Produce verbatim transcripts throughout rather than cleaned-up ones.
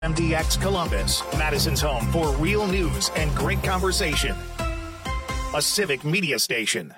M D X Columbus, Madison's home for real news and great conversation. A civic media station.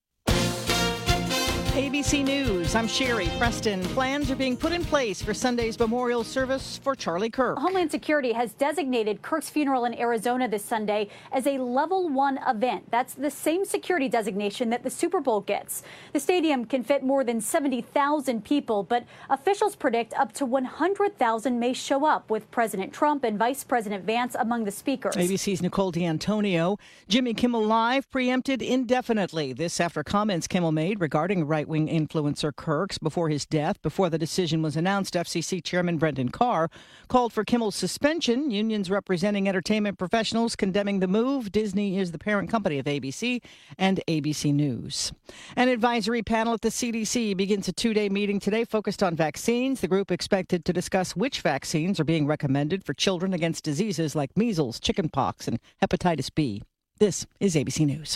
A B C News, I'm Sherry Preston. Plans are being put in place for Sunday's memorial service for Charlie Kirk. Homeland Security has designated Kirk's funeral in Arizona this Sunday as a level one event. That's the same security designation that the Super Bowl gets. The stadium can fit more than seventy thousand people, but officials predict up to one hundred thousand may show up, with President Trump and Vice President Vance among the speakers. A B C's Nicole D'Antonio. Jimmy Kimmel Live preempted indefinitely. This after comments Kimmel made regarding right-wing influencer Kirk's before his death. Before the decision was announced, F C C Chairman Brendan Carr called for Kimmel's suspension. Unions representing entertainment professionals condemning the move. Disney is the parent company of A B C and A B C News. An advisory panel at the C D C begins a two-day meeting today focused on vaccines. The group expected to discuss which vaccines are being recommended for children against diseases like measles, chickenpox, and hepatitis B. This is A B C News.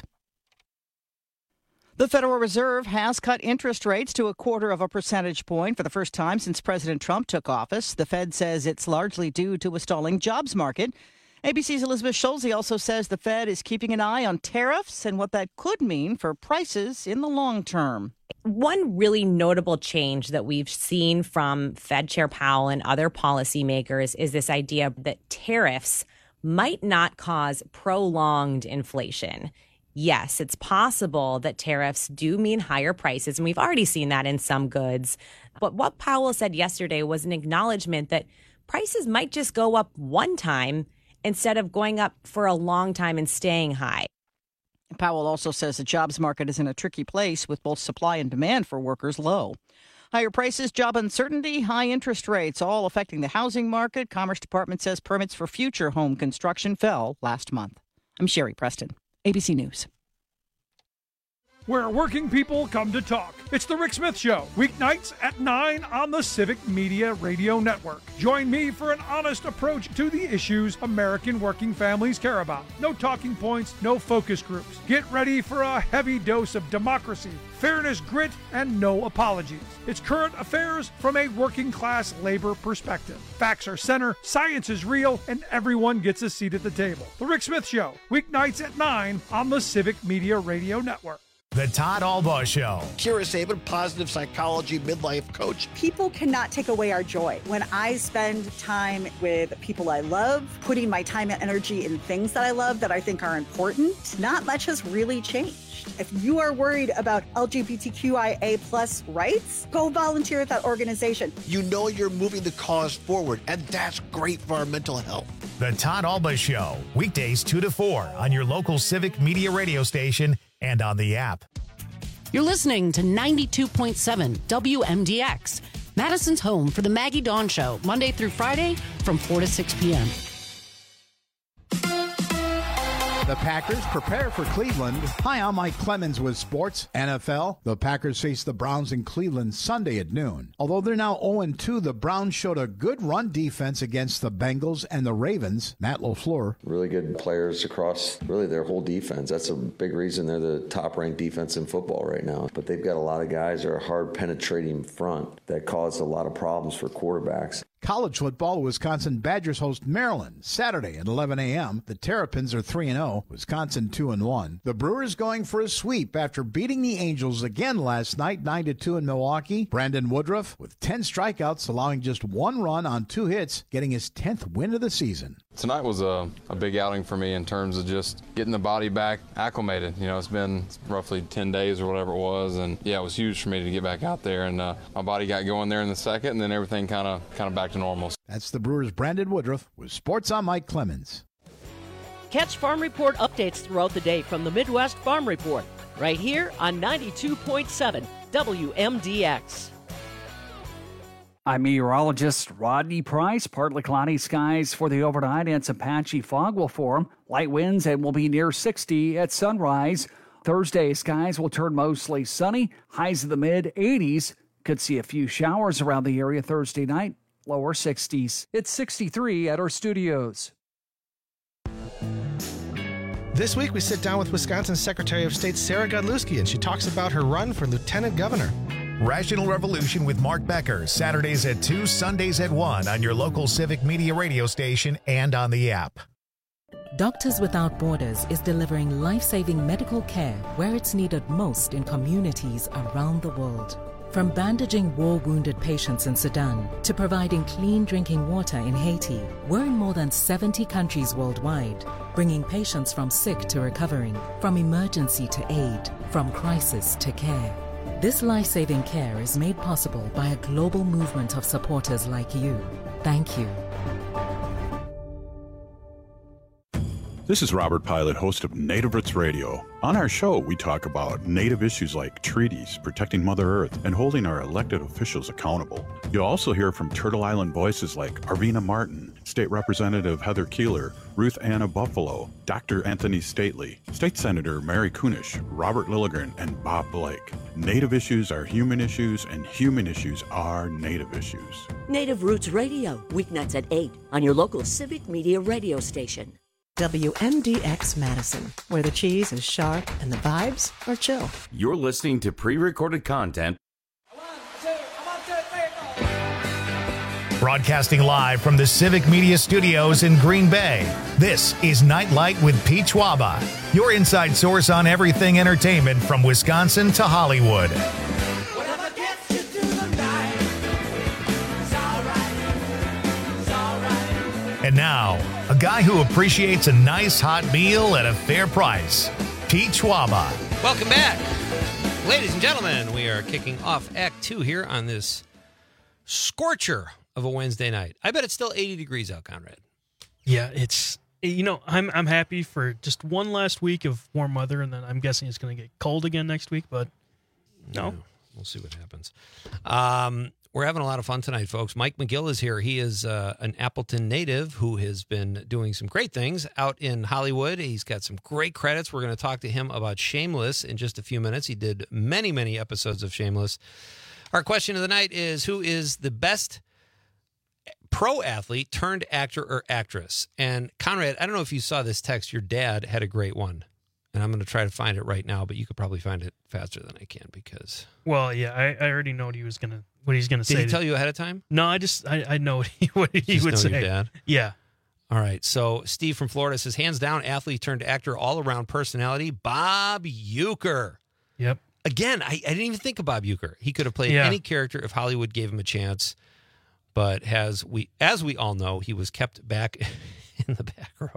The Federal Reserve has cut interest rates to a quarter of a percentage point for the first time since President Trump took office. The Fed says it's largely due to a stalling jobs market. A B C's Elizabeth Schulze also says the Fed is keeping an eye on tariffs and what that could mean for prices in the long term. One really notable change that we've seen from Fed Chair Powell and other policymakers is this idea that tariffs might not cause prolonged inflation. Yes, it's possible that tariffs do mean higher prices, and we've already seen that in some goods. But what Powell said yesterday was an acknowledgement that prices might just go up one time instead of going up for a long time and staying high. Powell also says the jobs market is in a tricky place with both supply and demand for workers low. Higher prices, job uncertainty, high interest rates, all affecting the housing market. Commerce Department says permits for future home construction fell last month. I'm Sherry Preston, A B C News. Where working people come to talk. It's The Rick Smith Show, weeknights at nine on the Civic Media Radio Network. Join me for an honest approach to the issues American working families care about. No talking points, no focus groups. Get ready for a heavy dose of democracy, fairness, grit, and no apologies. It's current affairs from a working class labor perspective. Facts are center, science is real, and everyone gets a seat at the table. The Rick Smith Show, weeknights at nine on the Civic Media Radio Network. The Todd Albaugh Show. Kira Sabin, positive psychology midlife coach. People cannot take away our joy. When I spend time with people I love, putting my time and energy in things that I love that I think are important, not much has really changed. If you are worried about L G B T Q I A plus rights, go volunteer at that organization. You know you're moving the cause forward, and that's great for our mental health. The Todd Albaugh Show, weekdays two to four on your local Civic Media radio station and on the app. You're listening to ninety-two point seven W M D X, Madison's home for the Maggie Dawn Show, Monday through Friday from four to six p.m. The Packers prepare for Cleveland. Hi, I'm Mike Clemens with Sports N F L. The Packers face the Browns in Cleveland Sunday at noon. Although they're now oh and two, the Browns showed a good run defense against the Bengals and the Ravens. Matt LaFleur. Really good players across really their whole defense. That's a big reason they're the top-ranked defense in football right now. But they've got a lot of guys that are hard-penetrating front that cause a lot of problems for quarterbacks. College football, Wisconsin Badgers host Maryland Saturday at eleven a.m. The Terrapins are three and oh, Wisconsin two and one. The Brewers going for a sweep after beating the Angels again last night nine to two in Milwaukee. Brandon Woodruff with ten strikeouts, allowing just one run on two hits, getting his tenth win of the season. Tonight was a, a big outing for me in terms of just getting the body back acclimated. You know, it's been roughly ten days or whatever it was, and yeah, it was huge for me to get back out there, and uh, my body got going there in the second, and then everything kind of kind of back to normal. That's the Brewers' Brandon Woodruff with Sports on Mike Clemens. Catch Farm Report updates throughout the day from the Midwest Farm Report, right here on ninety-two point seven W M D X. I'm meteorologist Rodney Price. Partly cloudy skies for the overnight and some patchy fog will form. Light winds and will be near sixty at sunrise. Thursday, skies will turn mostly sunny. Highs in the mid eighties. Could see a few showers around the area Thursday night. Lower sixties. It's sixty-three at our studios. This week, we sit down with Wisconsin Secretary of State Sarah Godlewski, and she talks about her run for lieutenant governor. Rational Revolution with Mark Becker, Saturdays at two, Sundays at one on your local Civic Media radio station and on the app. Doctors Without Borders is delivering life-saving medical care where it's needed most in communities around the world. From bandaging war-wounded patients in Sudan to providing clean drinking water in Haiti, we're in more than seventy countries worldwide, bringing patients from sick to recovering, from emergency to aid, from crisis to care. This life-saving care is made possible by a global movement of supporters like you. Thank you. This is Robert Pilot, host of Native Roots Radio. On our show, we talk about Native issues like treaties, protecting Mother Earth, and holding our elected officials accountable. You'll also hear from Turtle Island voices like Arvina Martin, State Representative Heather Keeler, Ruth Anna Buffalo, Doctor Anthony Stately, State Senator Mary Kunish, Robert Lilligren, and Bob Blake. Native issues are human issues, and human issues are Native issues. Native Roots Radio, weeknights at eight on your local Civic Media radio station. W M D X Madison, where the cheese is sharp and the vibes are chill. You're listening to pre-recorded content. Broadcasting live from the Civic Media Studios in Green Bay, this is Nightlight with Pete Schwaba, your inside source on everything entertainment from Wisconsin to Hollywood. And now, a guy who appreciates a nice hot meal at a fair price, Pete Schwaba. Welcome back. Ladies and gentlemen, we are kicking off Act Two here on this scorcher of a Wednesday night. I bet it's still eighty degrees out, Conrad. Yeah, it's, you know, I'm I'm happy for just one last week of warm weather, and then I'm guessing it's going to get cold again next week, but no. Yeah, we'll see what happens. Um, we're having a lot of fun tonight, folks. Mike McGill is here. He is uh, an Appleton native who has been doing some great things out in Hollywood. He's got some great credits. We're going to talk to him about Shameless in just a few minutes. He did many, many episodes of Shameless. Our question of the night is, who is the best pro athlete turned actor or actress? And Conrad, I don't know if you saw this text. Your dad had a great one, and I'm going to try to find it right now, but you could probably find it faster than I can because. Well, yeah, I, I already know what he was gonna what he's gonna Did say. Did he tell you ahead of time? No, I just I, I know what he, what he just would know say. Your dad? Yeah. All right. So Steve from Florida says, hands down, athlete turned actor, all around personality, Bob Uecker. Yep. Again, I, I didn't even think of Bob Uecker. He could have played Yeah. any character if Hollywood gave him a chance. But as we as we all know, he was kept back in the back row.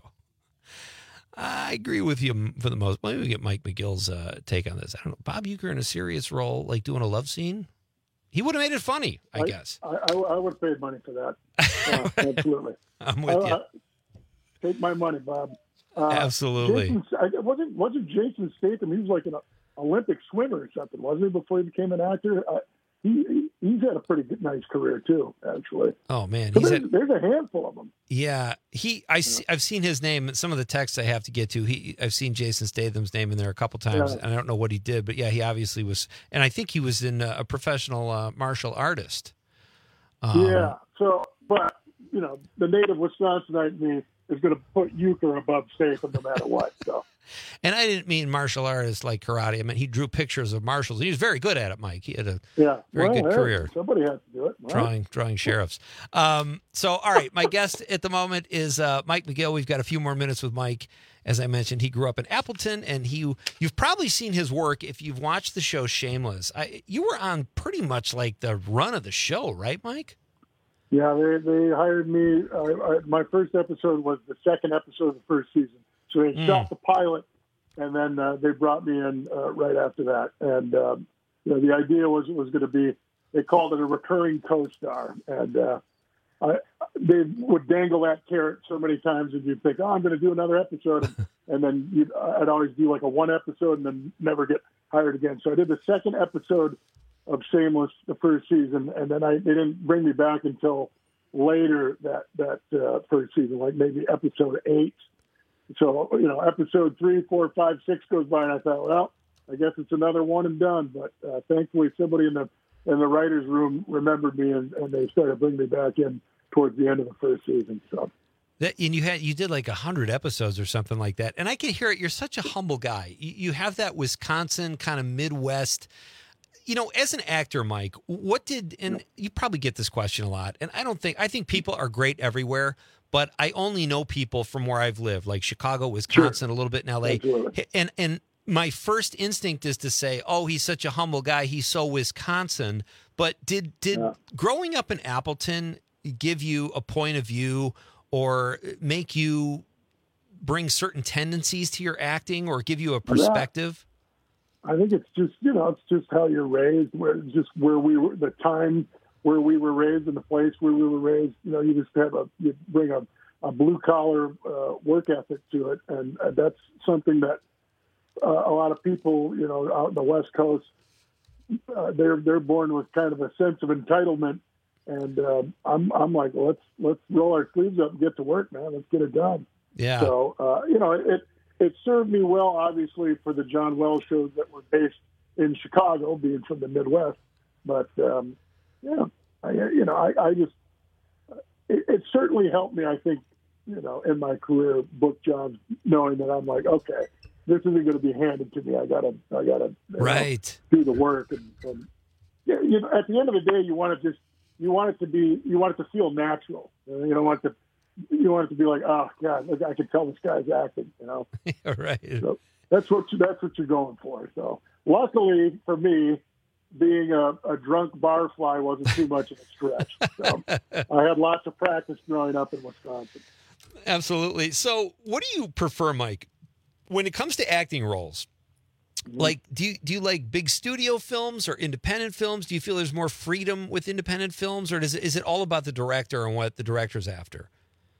I agree with you for the most. Maybe we get Mike McGill's uh, take on this. I don't know. Bob Uecker in a serious role, like doing a love scene, he would have made it funny, I, I guess. I, I, I would have paid money for that. Uh, absolutely. I'm with I, you. I, take my money, Bob. Uh, Absolutely. Jason, I, wasn't wasn't Jason Statham? He was like an Olympic swimmer or something, wasn't he? Before he became an actor, uh, he, he he's had a pretty good, nice career too. Actually. Oh man, so he's there's, had, there's a handful of them. Yeah, he. I see, I've seen his name. Some of the texts I have to get to. He. I've seen Jason Statham's name in there a couple times, Yeah. and I don't know what he did, but yeah, he obviously was. And I think he was in a, a professional uh, martial artist. Um, yeah. So, but you know, the native Wisconsinite me is going to put Uecker above Statham no matter what. So. And I didn't mean martial artists like karate. I mean, he drew pictures of marshals. He was very good at it, Mike. He had a Yeah. very Well, good hey, career. Somebody has to do it. Right? Drawing, drawing sheriffs. Um, so, all right, my guest at the moment is uh, Mike McGill. We've got a few more minutes with Mike. As I mentioned, he grew up in Appleton, and he you've probably seen his work if you've watched the show Shameless. I, you were on pretty much like the run of the show, right, Mike? Yeah, they they hired me. Uh, I, my first episode was the second episode of the first season. So they Mm. shot the pilot, and then uh, they brought me in uh, right after that. And um, you know, the idea was it was going to be. They called it a recurring co-star, and uh, I, they would dangle that carrot so many times, and you'd think, "Oh, I'm going to do another episode," and, and then you'd, I'd always do like a one episode, and then never get hired again. So I did the second episode of Shameless the first season, and then I they didn't bring me back until later that that uh, first season, like maybe episode eight. So you know, episode three, four, five, six goes by, and I thought, well, I guess it's another one and done. But uh, thankfully, somebody in the in the writers' room remembered me, and, and they started bringing me back in towards the end of the first season. So. That, and you had you did like a hundred episodes or something like that, and I can hear it. You're such a humble guy. You, you have that Wisconsin kind of Midwest. you know, as an actor, Mike, what did, and you probably get this question a lot, and I don't think, I think people are great everywhere, but I only know people from where I've lived, like Chicago, Wisconsin, sure. a little bit in L A. Absolutely. And, and my first instinct is to say, oh, he's such a humble guy. He's so Wisconsin. But did, did yeah. growing up in Appleton give you a point of view or make you bring certain tendencies to your acting or give you a perspective? Yeah. I think it's just, you know, it's just how you're raised, where just where we were, the time where we were raised and the place where we were raised. You know, you just have a, you bring a, a blue collar uh, work ethic to it. And uh, that's something that uh, a lot of people, you know, out in the West Coast, uh, they're, they're born with kind of a sense of entitlement. And uh, I'm, I'm like, well, let's, let's roll our sleeves up and get to work, man. Let's get it done. Yeah. So, uh, you know, it, it served me well, obviously, for the John Wells shows that were based in Chicago, being from the Midwest. But, um, yeah, I, you know, I, I just, it, it certainly helped me, I think, you know, in my career, book jobs, knowing that I'm like, okay, this isn't going to be handed to me. I gotta, I gotta, right, know, do the work. And, and yeah, you know, at the end of the day, you want to just, you want it to be, you want it to feel natural. You don't want to, you want it to be like, oh God, I can tell this guy's acting, you know? Right. So that's what you, that's what you're going for. So luckily for me, being a, a drunk barfly wasn't too much of a stretch. So I had lots of practice growing up in Wisconsin. Absolutely. So what do you prefer, Mike, when it comes to acting roles? Mm-hmm. Like, do you, do you like big studio films or independent films? Do you feel there's more freedom with independent films, or does it, is it all about the director and what the director's after?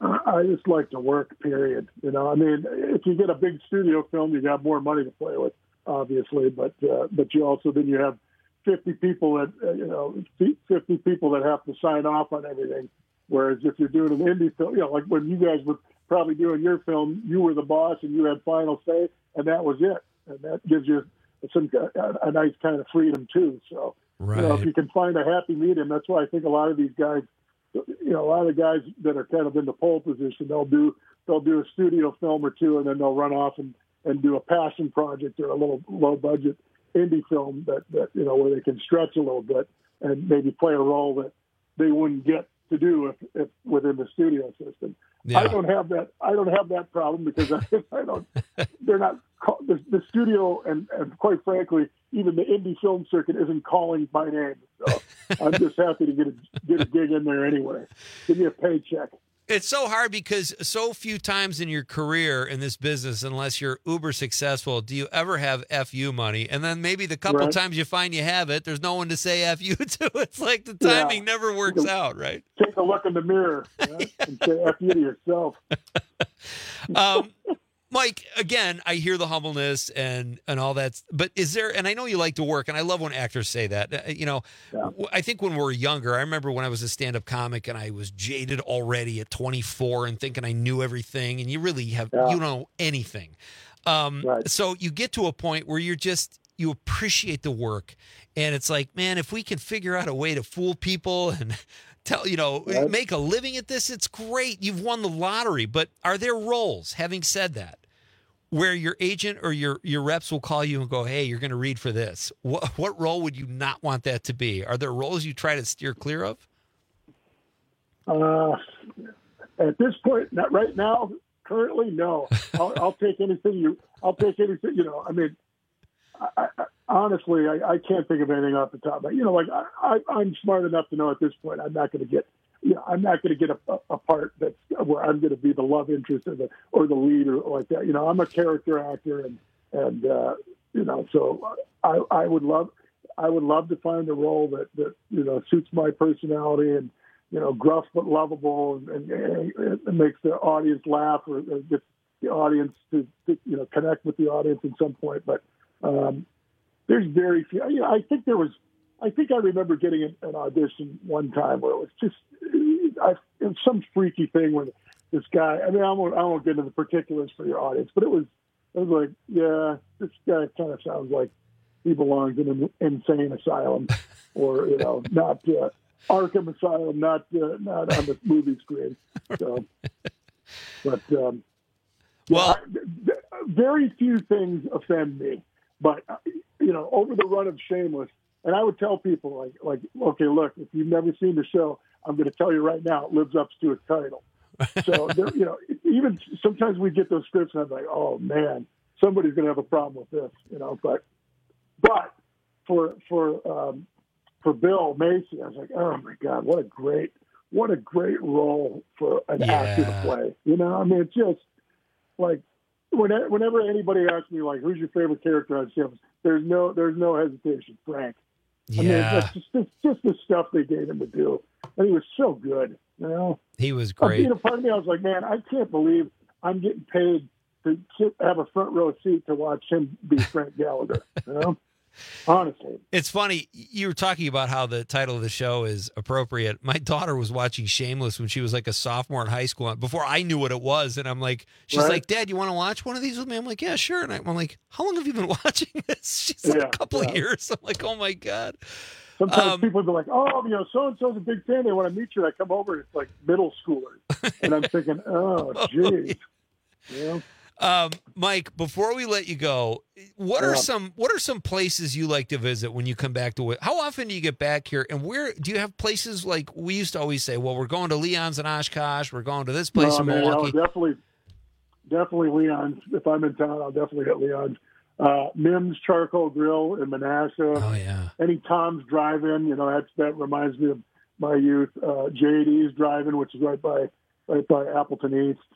I just like to work, period. You know, I mean, if you get a big studio film, you got more money to play with, obviously, but, uh, but you also, then you have fifty people that, uh, you know, fifty people that have to sign off on everything. Whereas if you're doing an indie film, you know, like when you guys were probably doing your film, you were the boss and you had final say, and that was it. And that gives you some a, a nice kind of freedom too. So, right. you know, if you can find a happy medium, that's why I think a lot of these guys, you know, a lot of the guys that are kind of in the pole position, they'll do they'll do a studio film or two, and then they'll run off and, and do a passion project or a little low budget indie film that, that you know, where they can stretch a little bit and maybe play a role that they wouldn't get to do if, if within the studio system. Yeah. I don't have that. I don't have that problem because I, I don't. They're not the, the studio, and, and quite frankly, even the indie film circuit isn't calling my name. So I'm just happy to get a get a gig in there anyway. Give me a paycheck. It's so hard because so few times in your career in this business, unless you're uber successful, do you ever have F U money. And then maybe the couple right. times you find you have it, there's no one to say F U to. It's like the timing yeah. never works a, out, right? Take a look in the mirror right? and say F you to yourself. um, Mike, again, I hear the humbleness and, and all that, but is there, and I know you like to work, and I love when actors say that, uh, you know, yeah. I think when we were younger, I remember when I was a stand-up comic and I was jaded already at twenty-four and thinking I knew everything, and you really have, yeah. you don't know anything. Um, right. So you get to a point where you're just, you appreciate the work, and it's like, man, if we can figure out a way to fool people and tell, you know, right. make a living at this, it's great. You've won the lottery. But are there roles, having said that, where your agent or your, your reps will call you and go, hey, you're going to read for this? What, what role would you not want that to be? Are there roles you try to steer clear of? Uh, at this point, not right now, currently, no. I'll, I'll take anything you, I'll take anything, you know, I mean, I, I, honestly, I, I can't think of anything off the top. But, you know, like I, I, I'm smart enough to know at this point I'm not going to get, you know, I'm not going to get a, a part that's where I'm going to be the love interest or the or the lead or like that. You know, I'm a character actor, and and uh, you know, so I, I would love I would love to find a role that, that you know suits my personality and you know gruff but lovable and, and, and makes the audience laugh or, or gets the audience to, to you know connect with the audience at some point. But um, there's very few. You know, I think there was. I think I remember getting an, an audition one time where it was just I, it was some freaky thing where this guy. I mean, I won't, I won't get into the particulars for your audience, but it was it was like, yeah, this guy kind of sounds like he belongs in an insane asylum, or you know, not uh, Arkham Asylum, not uh, not on the movie screen. So, but um, well, yeah, I, very few things offend me, but you know, over the run of Shameless. And I would tell people, like, like, okay, look, if you've never seen the show, I'm going to tell you right now, it lives up to its title. So, there, you know, even sometimes we get those scripts and I'm like, oh, man, somebody's going to have a problem with this, you know. But but for for um, for Bill Macy, I was like, oh, my God, what a great, what a great role for an Yeah. actor to play. You know, I mean, it's just like, whenever, whenever anybody asks me, like, who's your favorite character on Simpsons, there's no there's no hesitation, Frank. I mean, Yeah. it's just, it's just the stuff they gave him to do. And he was so good, you know. He was Uh, great. You know, part of me, I was like, man, I can't believe I'm getting paid to sit, have a front row seat to watch him be Frank Gallagher, you know? Honestly. It's funny. You were talking about how the title of the show is appropriate. My daughter was watching Shameless when she was like a sophomore in high school before I knew what it was. And I'm like, she's Right. like, Dad, you want to watch one of these with me? I'm like, yeah, sure. And I'm like, how long have you been watching this? She's like, Yeah, a couple yeah. of years. I'm like, oh my God. Sometimes Um, people be like, oh, you know, so-and-so's a big fan. They want to meet you. And I come over and it's like middle schoolers. And I'm thinking, oh, geez. You know? Um, Mike, before we let you go, what are Yeah. some what are some places you like to visit when you come back to it? How often do you get back here? And where do you have places like we used to always say, well, we're going to Leon's in Oshkosh, we're going to this place No, in man, Milwaukee. I'll definitely, definitely Leon's. If I'm in town, I'll definitely hit Leon's. Uh, Mims Charcoal Grill in Manassas. Oh yeah. Any Tom's Drive-In, you know, that's, that reminds me of my youth. Uh, J D's Drive-In, which is right by right by Appleton East.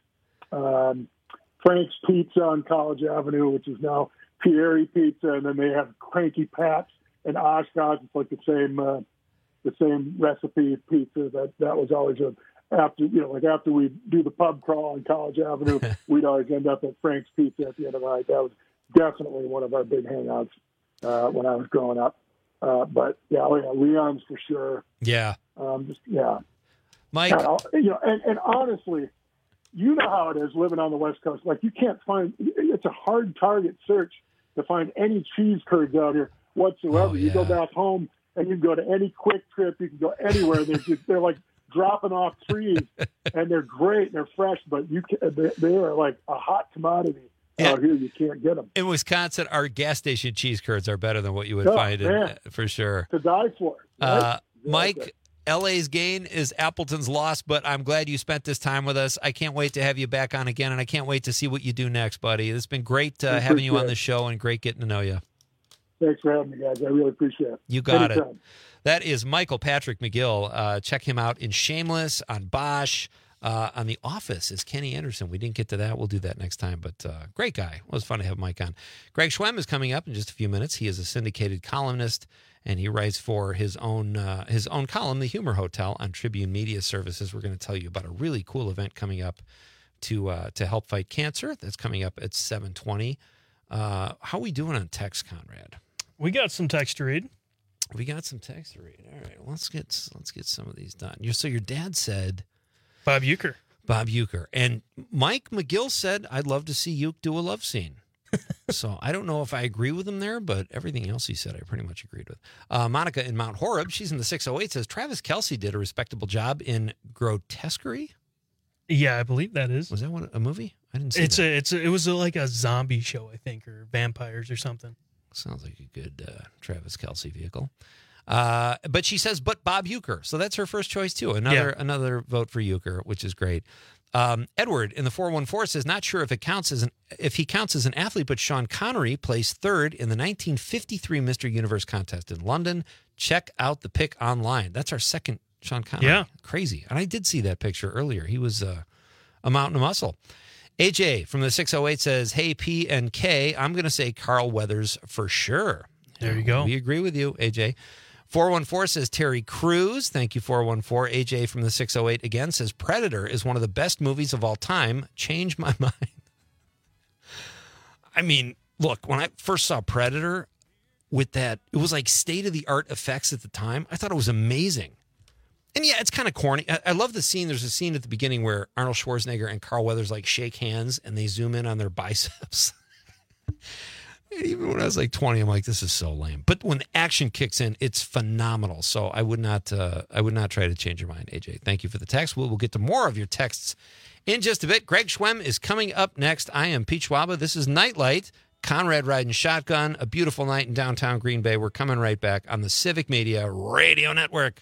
Um, Frank's Pizza on College Avenue, which is now Pieri Pizza, and then they have Cranky Pat's and Oshkosh. It's like the same uh, the same recipe pizza. That that was always a after you know like after we do the pub crawl on College Avenue, we'd always end up at Frank's Pizza at the end of the night. That was definitely one of our big hangouts uh, when I was growing up. Uh, but yeah, oh, yeah, Leon's for sure. Yeah. Um, just yeah, Mike. Uh, you know, and, and honestly, you know how it is living on the West Coast. Like you can't find. It's a hard target search to find any cheese curds out here whatsoever. Oh, You go yeah. back home and you can go to any Quick Trip. You can go anywhere. They're just they're like dropping off trees, and they're great and they're fresh. But you can, they, they are like a hot commodity out here. You can't get them. In Wisconsin, our gas station cheese curds are better than what you would Oh, find in, man. for sure. To die for. Right? Uh, Yeah, Mike, L A's gain is Appleton's loss, but I'm glad you spent this time with us. I can't wait to have you back on again, and I can't wait to see what you do next, buddy. It's been great uh, having you on Appreciate the it. show and great getting to know you. Thanks for having me, guys. I really appreciate it. You got Anytime. it. That is Michael Patrick McGill. Uh, check him out in Shameless, on Bosch, uh, on The Office is Kenny Anderson. We didn't get to that. We'll do that next time, but uh, great guy. It was fun to have Mike on. Greg Schwem is coming up in just a few minutes. He is a syndicated columnist, and he writes for his own uh, his own column, The Humor Hotel, on Tribune Media Services. We're going to tell you about a really cool event coming up to uh, to help fight cancer. That's coming up at seven twenty. Uh, how are we doing on text, Conrad? We got some text to read. We got some text to read. All right, let's get let's get some of these done. You so your dad said Bob Euchre. Bob Euchre, and Mike McGill said I'd love to see Euchre do a love scene. So I don't know if I agree with him there, but everything else he said I pretty much agreed with. Uh, Monica in Mount Horeb, she's in the six oh eight, says Travis Kelce did a respectable job in Grotesquerie. Yeah, I believe that is. Was that one a movie? I didn't see It's that. a, it's a, it was a, like a zombie show, I think, or vampires or something. Sounds like a good uh, Travis Kelce vehicle. Uh, but she says, but Bob Euchre. So that's her first choice, too. Another Yeah. another vote for Euchre, which is great. Um, Edward in the four one four says, not sure if it counts as an if he counts as an athlete, but Sean Connery placed third in the nineteen fifty-three Mister Universe contest in London. Check out the pic online. That's our second Sean Connery. Yeah. Crazy. And I did see that picture earlier. He was uh, a mountain of muscle. A J from the six oh eight says, hey, P and K, I'm going to say Carl Weathers for sure. There you go. We agree with you, A J. four one four says Terry Crews. Thank you, four one four. A J from the six oh eight again says Predator is one of the best movies of all time. Change my mind. I mean, look, when I first saw Predator with that, it was like state-of-the-art effects at the time. I thought it was amazing. And yeah, it's kind of corny. I, I love the scene. There's a scene at the beginning where Arnold Schwarzenegger and Carl Weathers like shake hands and they zoom in on their biceps. And even when I was like twenty, I'm like, this is so lame. But when the action kicks in, it's phenomenal. So I would not, uh, I would not try to change your mind, A J. Thank you for the text. We'll, we'll get to more of your texts in just a bit. Greg Schwem is coming up next. I am Pete Schwaba. This is Nightlight. Conrad riding shotgun, a beautiful night in downtown Green Bay. We're coming right back on the Civic Media Radio Network.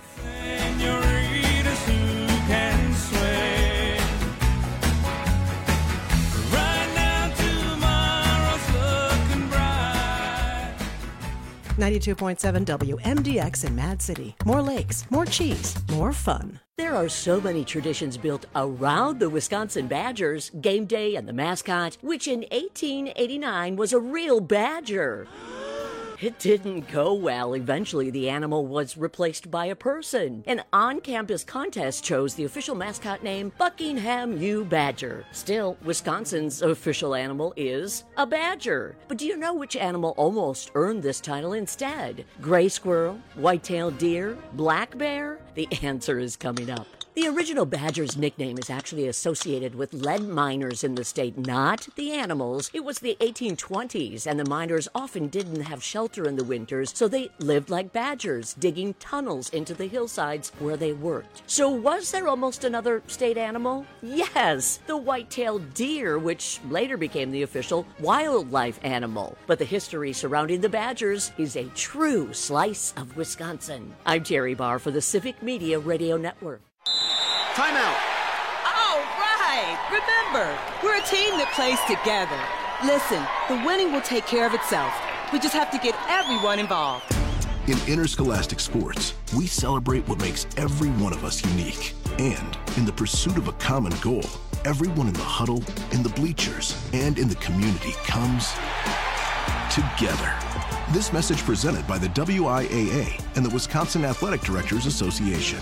ninety-two point seven W M D X in Mad City. More lakes, more cheese, more fun. There are so many traditions built around the Wisconsin Badgers, game day and the mascot, which in eighteen eighty-nine was a real badger. It didn't go well. Eventually, the animal was replaced by a person. An on-campus contest chose the official mascot name Buckingham U. Badger. Still, Wisconsin's official animal is a badger. But do you know which animal almost earned this title instead? Gray squirrel, white-tailed deer, black bear? The answer is coming up. The original badger's nickname is actually associated with lead miners in the state, not the animals. It was the eighteen twenties, and the miners often didn't have shelter in the winters, so they lived like badgers, digging tunnels into the hillsides where they worked. So was there almost another state animal? Yes, the white-tailed deer, which later became the official wildlife animal. But the history surrounding the badgers is a true slice of Wisconsin. I'm Terry Barr for the Civic Media Radio Network. Timeout. All right. Remember, we're a team that plays together. Listen, the winning will take care of itself. We just have to get everyone involved. In interscholastic sports, we celebrate what makes every one of us unique. And in the pursuit of a common goal, everyone in the huddle, in the bleachers, and in the community comes together. This message presented by the W I A A and the Wisconsin Athletic Directors Association.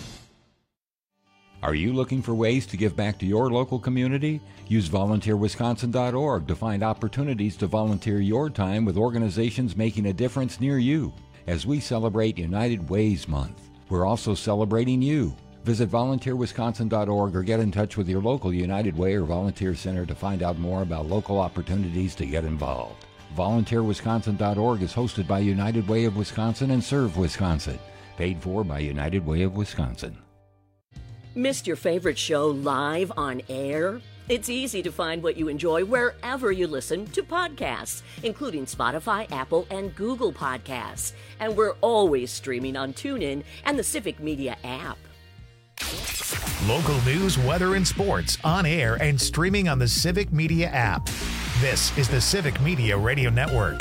Are you looking for ways to give back to your local community? Use volunteer wisconsin dot org to find opportunities to volunteer your time with organizations making a difference near you. As we celebrate United Ways Month, we're also celebrating you. Visit volunteer wisconsin dot org or get in touch with your local United Way or Volunteer Center to find out more about local opportunities to get involved. volunteer wisconsin dot org is hosted by United Way of Wisconsin and Serve Wisconsin. Paid for by United Way of Wisconsin. Missed your favorite show live on air? It's easy to find what you enjoy wherever you listen to podcasts, including Spotify, Apple, and Google Podcasts. And we're always streaming on TuneIn and the Civic Media app. Local news, weather, and sports on air and streaming on the Civic Media app. This is the Civic Media Radio Network.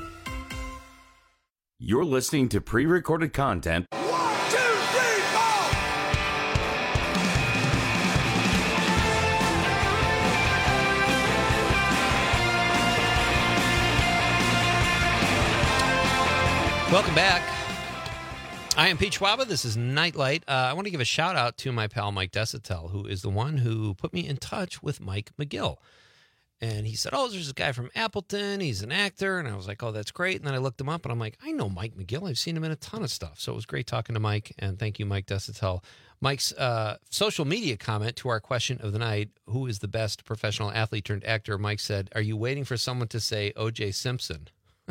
You're listening to pre-recorded content Welcome back. I am Pete Schwaba. This is Nightlight. Uh, I want to give a shout out to my pal Mike Desitel, who is the one who put me in touch with Mike McGill. And he said, oh, there's this guy from Appleton. He's an actor. And I was like, oh, that's great. And then I looked him up and I'm like, I know Mike McGill. I've seen him in a ton of stuff. So it was great talking to Mike. And thank you, Mike Desitel. Mike's uh, social media comment to our question of the night, who is the best professional athlete turned actor? Mike said, are you waiting for someone to say O J Simpson?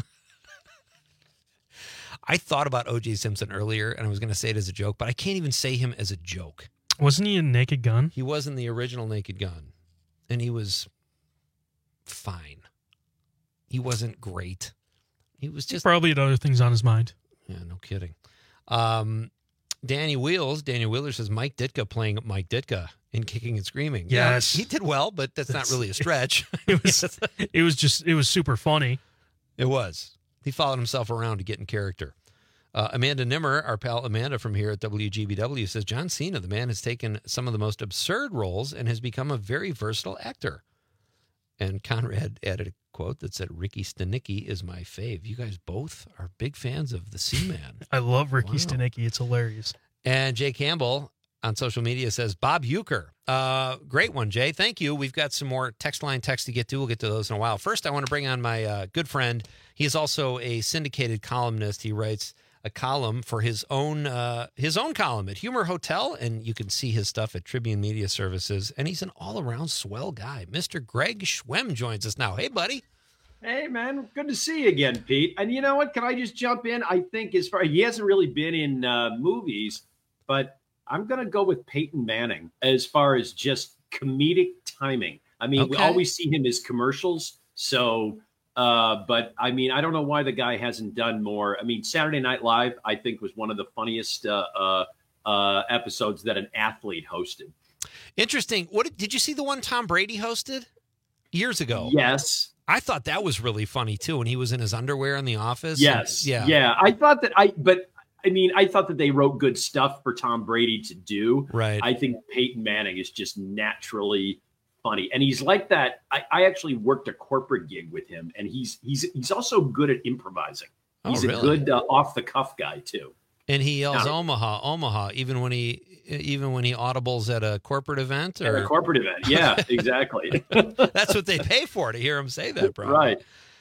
I thought about O J Simpson earlier, and I was going to say it as a joke, but I can't even say him as a joke. Wasn't he in Naked Gun? He was in the original Naked Gun, and he was fine. He wasn't great. He was just... He probably had other things on his mind. Yeah, no kidding. Um, Danny Wheels, Daniel Wheeler says Mike Ditka playing Mike Ditka in Kicking and Screaming. Yes. Yeah, he did well, but that's, that's not really a stretch. It was, it was just, it was super funny. It was. He followed himself around to get in character. Uh, Amanda Nimmer, our pal Amanda from here at W G B W, says John Cena, the man, has taken some of the most absurd roles and has become a very versatile actor. And Conrad added a quote that said, Ricky Stenicki is my fave. You guys both are big fans of the Seaman. I love Ricky Wow. Stenicki. It's hilarious. And Jay Campbell on social media says, Bob Euchre. Uh, great one, Jay. Thank you. We've got some more text line text to get to. We'll get to those in a while. First, I want to bring on my uh, good friend. He is also a syndicated columnist. He writes a column for his own uh, his own column at Humor Hotel, and you can see his stuff at Tribune Media Services. And he's an all-around swell guy. Mister Greg Schwem joins us now. Hey, buddy. Hey, man. Good to see you again, Pete. And you know what? Can I just jump in? I think as far he hasn't really been in uh, movies, but I'm going to go with Peyton Manning as far as just comedic timing. I mean, Okay. we always see him as commercials. So Uh, but I mean, I don't know why the guy hasn't done more. I mean, Saturday Night Live, I think, was one of the funniest uh, uh, uh, episodes that an athlete hosted. Interesting. What did you see the one Tom Brady hosted years ago? Yes. I thought that was really funny too when he was in his underwear in the office. Yes. Yeah. Yeah. I thought that I, but I mean, I thought that they wrote good stuff for Tom Brady to do. Right. I think Peyton Manning is just naturally funny. And he's like that. I, I actually worked a corporate gig with him, and he's, he's, he's also good at improvising. He's oh, really? a good uh, off the cuff guy too. And he yells Now, Omaha, Omaha, even when he even when he audibles at a corporate event or at a corporate event. Yeah, exactly. That's what they pay for, to hear him say that, bro. Right.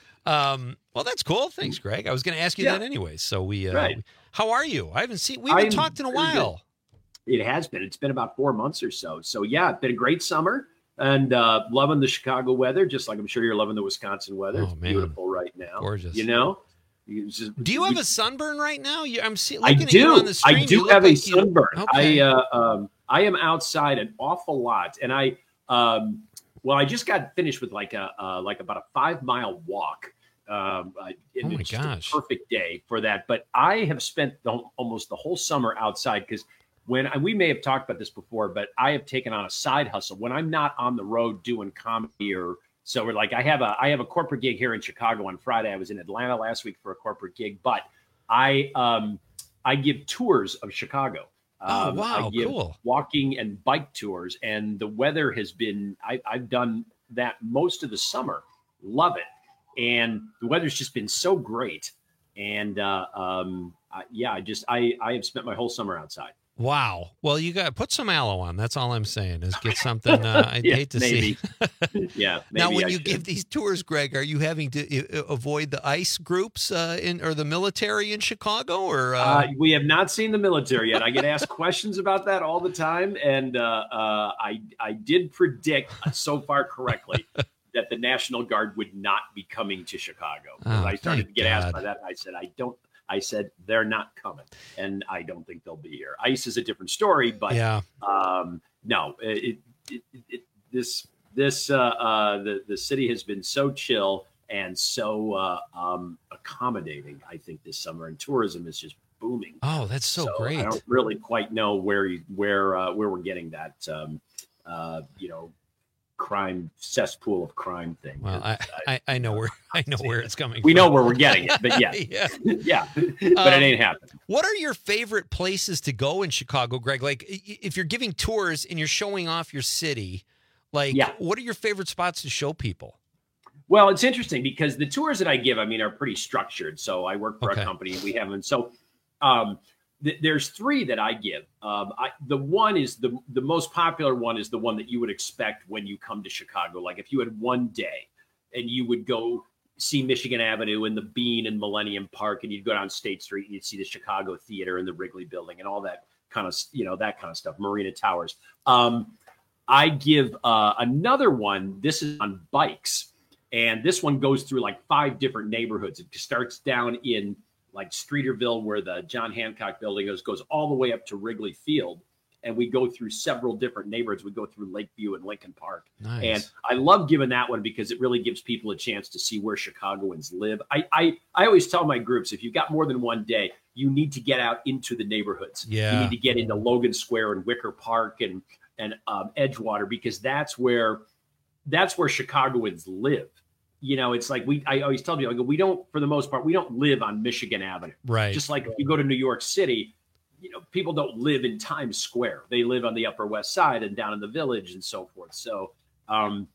Um, well, that's cool. Thanks, Greg. I was going to ask you Yeah. that anyways. So we, uh, Right. we- how are you? I haven't seen. We haven't I'm talked in a pretty while. good. It has been. It's been about four months or so. So yeah, it's been a great summer, and uh, loving the Chicago weather, just like I'm sure you're loving the Wisconsin weather. Oh, It's man. beautiful right now. Gorgeous. You know. It's just- Do you we- have a sunburn right now? You, I'm see, I looking at you do. on the stream. I you do look have a like you- sunburn. Okay. I uh, um, I am outside an awful lot, and I um, well, I just got finished with like a uh, like about a five mile walk. Um, I, Oh my it's just gosh. a perfect day for that. But I have spent the, almost the whole summer outside because when and we may have talked about this before, but I have taken on a side hustle when I'm not on the road doing comedy or. So we're like, I have a I have a corporate gig here in Chicago on Friday. I was in Atlanta last week for a corporate gig, but I um, I give tours of Chicago. Oh, Um, wow, I give cool. walking and bike tours, and the weather has been. I, I've done that most of the summer. Love it, and the weather's just been so great. And uh, um, I, yeah, I just I I have spent my whole summer outside. Wow. Well, you got put some aloe on. That's all I'm saying. Is get something. Uh, I'd Yeah, hate to maybe. see. Yeah. Now, maybe when I you should. give these tours, Greg, are you having to uh, avoid the ICE groups uh, in or the military in Chicago? Or uh... Uh, we have not seen the military yet. I get asked questions about that all the time, and uh, uh, I I did predict so far correctly that the National Guard would not be coming to Chicago. Oh, I started to thank get asked God. by that, and I said I don't. I said they're not coming, and I don't think they'll be here. ICE is a different story, but Yeah. um, no, it, it, it, it this this uh, uh, the the city has been so chill and so uh, um, accommodating. I think this summer, and tourism is just booming. Oh, that's so, great. I don't really quite know where you, where uh, where we're getting that um, uh, you know crime cesspool of crime thing. Well, I, I, I know where I know where it's coming We from. know where we're getting it, but yeah, yeah. yeah, but Um, it ain't happening. What are your favorite places to go in Chicago, Greg? Like, i- if you're giving tours and you're showing off your city, like, Yeah. what are your favorite spots to show people? Well, it's interesting because the tours that I give, I mean, are pretty structured. So I work for Okay. a company, and we have them. So um, th- there's three that I give. Um, I, the one is the the most popular one is the one that you would expect when you come to Chicago. Like if you had one day and you would go see Michigan Avenue and the Bean and Millennium Park, and you'd go down State Street and you'd see the Chicago Theater and the Wrigley Building and all that kind of, you know, that kind of stuff, Marina Towers. Um, I give uh, another one. This is on bikes. And this one goes through like five different neighborhoods. It starts down in like Streeterville, where the John Hancock building is, goes all the way up to Wrigley Field. And we go through several different neighborhoods. We go through Lakeview and Lincoln Park. Nice. And I love giving that one because it really gives people a chance to see where Chicagoans live. I, I, I always tell my groups, if you've got more than one day, you need to get out into the neighborhoods. Yeah. You need to get into Logan Square and Wicker Park and, and um, Edgewater, because that's where, that's where Chicagoans live. You know, it's like we, I always tell people, I go, we don't, for the most part, we don't live on Michigan Avenue. Right. Just like if you go to New York City, you know, people don't live in Times Square. They live on the Upper West Side and down in the Village and so forth. So um,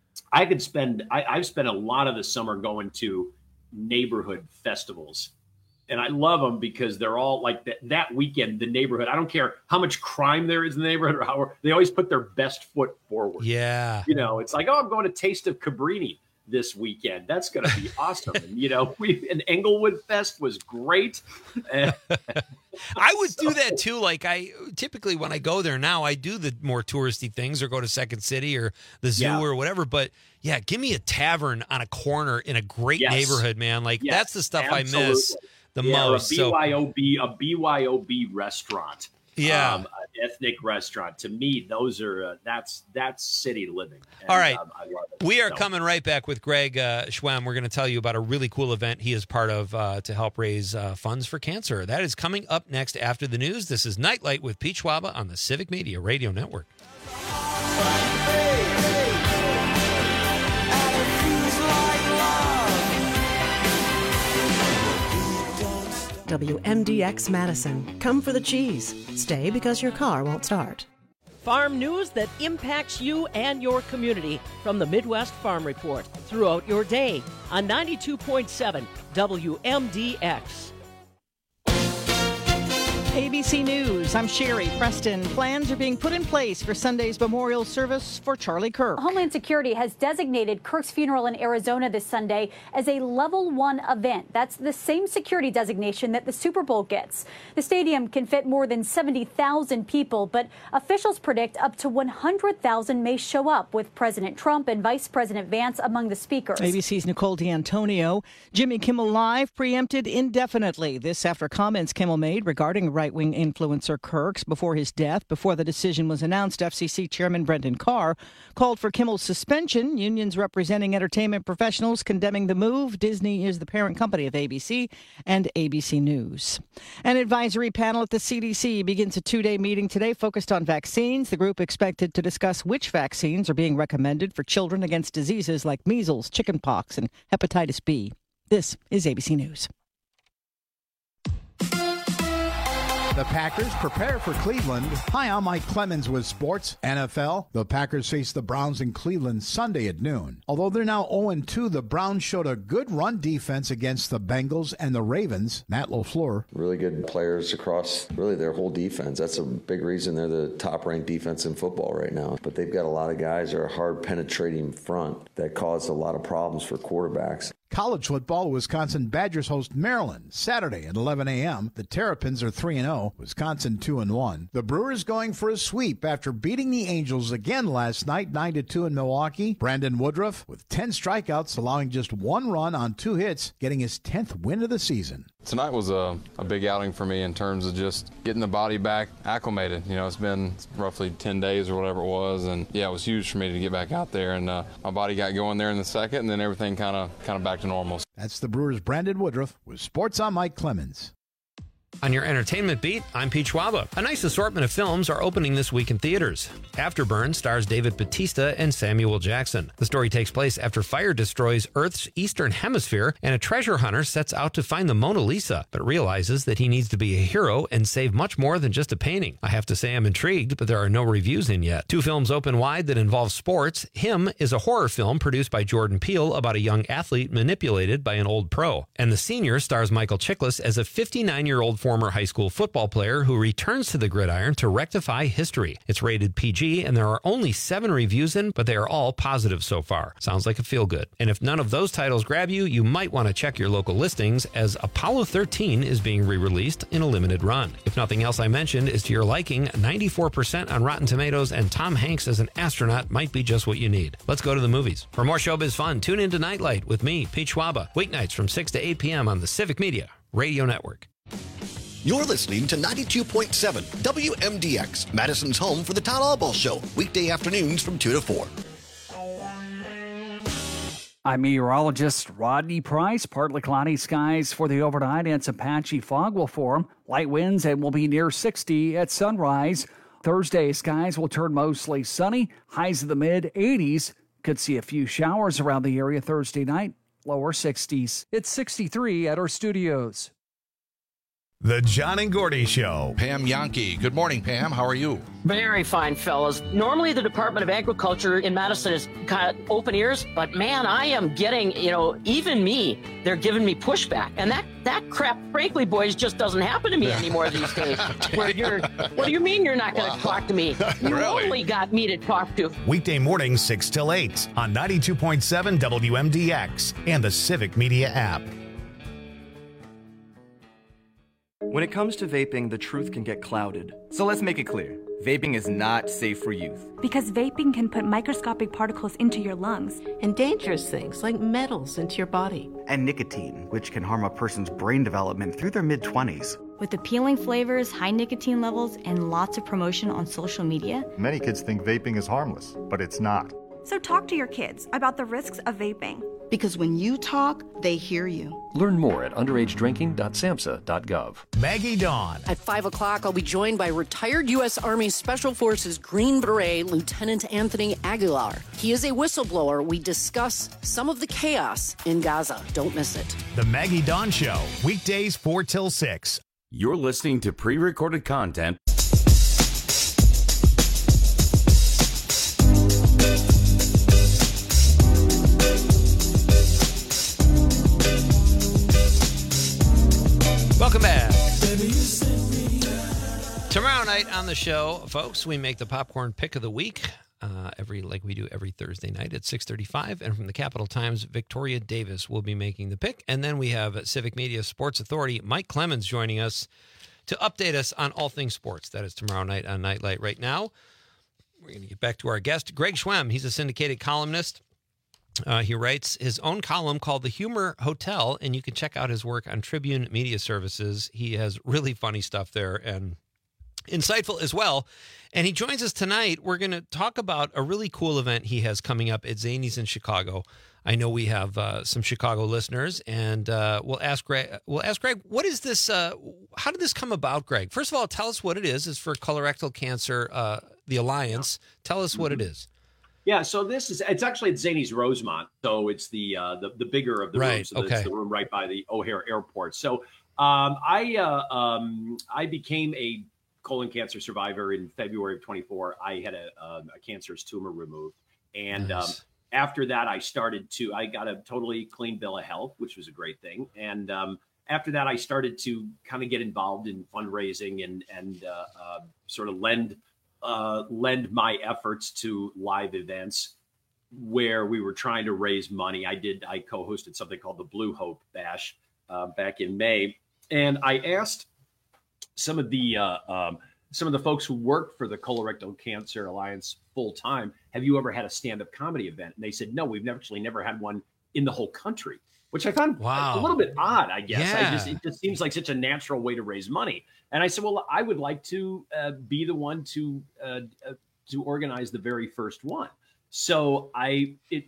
I could spend, I, I've spent a lot of the summer going to neighborhood festivals. And I love them because they're all like that, that weekend, the neighborhood, I don't care how much crime there is in the neighborhood or how, they always put their best foot forward. Yeah. You know, it's like, oh, I'm going to Taste of Cabrini this weekend. That's going to be awesome. And, you know, we, and Englewood Fest was great. And, I would do that too. Like I typically when I go there now, I do the more touristy things or go to Second City or the zoo Yeah. or whatever. But yeah, give me a tavern on a corner in a great Yes. neighborhood, man. Like Yes, that's the stuff I miss absolutely. the yeah, most. Or a So B Y O B, a B Y O B restaurant. Yeah. Um, ethnic restaurant. To me, those are uh, that's that's city living. And, All right. um, I love it. We are So- coming right back with Greg uh, Schwem. We're going to tell you about a really cool event he is part of uh, to help raise uh, funds for cancer. That is coming up next after the news. This is Nightlight with Pete Schwaba on the Civic Media Radio Network. W M D X Madison. Come for the cheese. Stay because your car won't start. Farm news that impacts you and your community from the Midwest Farm Report throughout your day on ninety-two point seven W M D X. A B C News, I'm Sherry Preston. Plans are being put in place for Sunday's memorial service for Charlie Kirk. Homeland Security has designated Kirk's funeral in Arizona this Sunday as a level one event. That's the same security designation that the Super Bowl gets. The stadium can fit more than seventy thousand people, but officials predict up to one hundred thousand may show up, with President Trump and Vice President Vance among the speakers. A B C's Nicole D'Antonio. Jimmy Kimmel Live preempted indefinitely. This after comments Kimmel made regarding right-wing influencer Kirk's before his death. Before the decision was announced, F C C Chairman Brendan Carr called for Kimmel's suspension. Unions representing entertainment professionals condemning the move. Disney is the parent company of A B C and A B C News. An advisory panel at the C D C begins a two-day meeting today focused on vaccines. The group expected to discuss which vaccines are being recommended for children against diseases like measles, chickenpox, and hepatitis B. This is A B C News. The Packers prepare for Cleveland. Hi, I'm Mike Clemens with sports. N F L, the Packers face the Browns in Cleveland Sunday at noon. Although they're now oh and two, the Browns showed a good run defense against the Bengals and the Ravens. Matt LaFleur. Really good players across really their whole defense. That's a big reason they're the top-ranked defense in football right now. But they've got a lot of guys that are hard penetrating front that cause a lot of problems for quarterbacks. College football, Wisconsin Badgers host Maryland Saturday at eleven a.m. The Terrapins are three and oh, Wisconsin two and one. The Brewers going for a sweep after beating the Angels again last night nine to two in Milwaukee. Brandon Woodruff with ten strikeouts, allowing just one run on two hits, getting his tenth win of the season. Tonight was a, a big outing for me in terms of just getting the body back acclimated. You know, it's been roughly ten days or whatever it was, and yeah, it was huge for me to get back out there, and uh, my body got going there in the second, and then everything kind of kind of back to normal. That's the Brewers' Brandon Woodruff with Sports on Mike Clemens. On your entertainment beat, I'm Pete Schwaba. A nice assortment of films are opening this week in theaters. Afterburn stars David Bautista and Samuel Jackson. The story takes place after fire destroys Earth's eastern hemisphere, and a treasure hunter sets out to find the Mona Lisa, but realizes that he needs to be a hero and save much more than just a painting. I have to say I'm intrigued, but there are no reviews in yet. Two films open wide that involve sports. Him is a horror film produced by Jordan Peele about a young athlete manipulated by an old pro. And The Senior stars Michael Chiklis as a fifty-nine-year-old former high school football player who returns to the gridiron to rectify history. It's rated P G, and there are only seven reviews in, but they are all positive so far. Sounds like a feel-good. And if none of those titles grab you, you might want to check your local listings, as Apollo thirteen is being re-released in a limited run. If nothing else I mentioned is to your liking, ninety-four percent on Rotten Tomatoes, and Tom Hanks as an astronaut might be just what you need. Let's go to the movies. For more showbiz fun, tune in to Nightlight with me, Pete Schwaba, weeknights from six to eight p.m. on the Civic Media Radio Network. You're listening to ninety-two point seven W M D X, Madison's home for the Todd Albaugh Show, weekday afternoons from two to four. I'm meteorologist Rodney Price. Partly cloudy skies for the overnight and some patchy fog will form. Light winds and will be near sixty at sunrise. Thursday, skies will turn mostly sunny. Highs in the mid eighties. Could see a few showers around the area Thursday night. Lower sixties. It's sixty-three at our studios. The John and Gordy Show. Pam Yankee. Good morning, Pam. How are you? Very fine, fellas. Normally, the Department of Agriculture in Madison is kind of open ears, but man, I am getting, you know, even me, they're giving me pushback. And that, that crap, frankly, boys, just doesn't happen to me anymore these days. Where you're, what do you mean you're not going to wow. talk to me? You really? Only got me to talk to. Weekday mornings, six till eight on ninety-two point seven W M D X and the Civic Media app. When it comes to vaping, the truth can get clouded. So let's make it clear. vaping is not safe for youth. Because vaping can put microscopic particles into your lungs. And dangerous things like metals into your body. And nicotine, which can harm a person's brain development through their mid-twenties. With appealing flavors, high nicotine levels, and lots of promotion on social media, many kids think vaping is harmless, but it's not. So talk to your kids about the risks of vaping. Because when you talk, they hear you. Learn more at underage drinking dot samhsa dot gov. Maggie Dawn. At five o'clock, I'll be joined by retired U S Army Special Forces Green Beret Lieutenant Anthony Aguilar. He is a whistleblower. We discuss some of the chaos in Gaza. Don't miss it. The Maggie Dawn Show, weekdays four till six. You're listening to pre-recorded content. Welcome back. Tomorrow night on the show, folks, we make the popcorn pick of the week uh, every like we do every Thursday night at six thirty-five. And from the Capital Times, Victoria Davis will be making the pick. And then we have Civic Media Sports Authority, Mike Clemens, joining us to update us on all things sports. That is tomorrow night on Nightlight. Right now, we're going to get back to our guest, Greg Schwemm. He's a syndicated columnist. Uh, he writes his own column called The Humor Hotel, and you can check out his work on Tribune Media Services. He has really funny stuff there and insightful as well. And he joins us tonight. We're going to talk about a really cool event he has coming up at Zanies in Chicago. I know we have uh, some Chicago listeners, and uh, we'll ask Greg. We'll ask Greg, what is this? Uh, how did this come about, Greg? First of all, tell us what it is. It's for Colorectal Cancer, uh, the Alliance. Tell us what it is. Yeah, so this is, it's actually at Zanies Rosemont. So it's the uh, the, the bigger of the right, rooms. So okay. It's the room right by the O'Hare Airport. So um, I uh, um, I became a colon cancer survivor in February of twenty-four. I had a, um, a cancerous tumor removed. And nice. um, after that, I started to, I got a totally clean bill of health, which was a great thing. And um, after that, I started to kind of get involved in fundraising and, and uh, uh, sort of lend Uh, lend my efforts to live events where we were trying to raise money. I did, I co-hosted something called the Blue Hope Bash uh, back in May. And I asked some of the, uh, um, some of the folks who work for the Colorectal Cancer Alliance full time, have you ever had a stand-up comedy event? And they said, no, we've never, actually never had one in the whole country, which I found wow. a little bit odd, I guess. Yeah. I just, it just seems like such a natural way to raise money. And I said, well, I would like to uh, be the one to uh, uh, to organize the very first one. So I, it,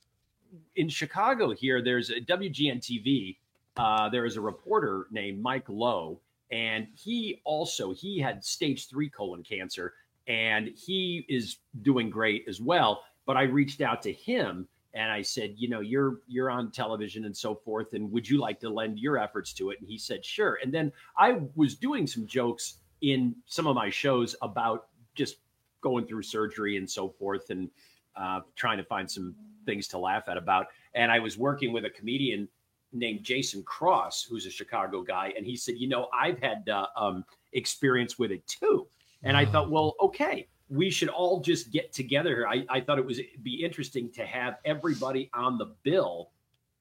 in Chicago here, there's a W G N T V. Uh, there is a reporter named Mike Lowe, and he also, he had stage three colon cancer, and he is doing great as well. But I reached out to him and I said, you know, you're you're on television and so forth, and would you like to lend your efforts to it? And he said, sure. And then I was doing some jokes in some of my shows about just going through surgery and so forth, and uh, trying to find some things to laugh at about. And I was working with a comedian named Jason Cross, who's a Chicago guy, and he said, you know, I've had uh, um, experience with it too. And I thought, well, okay, we should all just get together here. I, I thought it was it'd be interesting to have everybody on the bill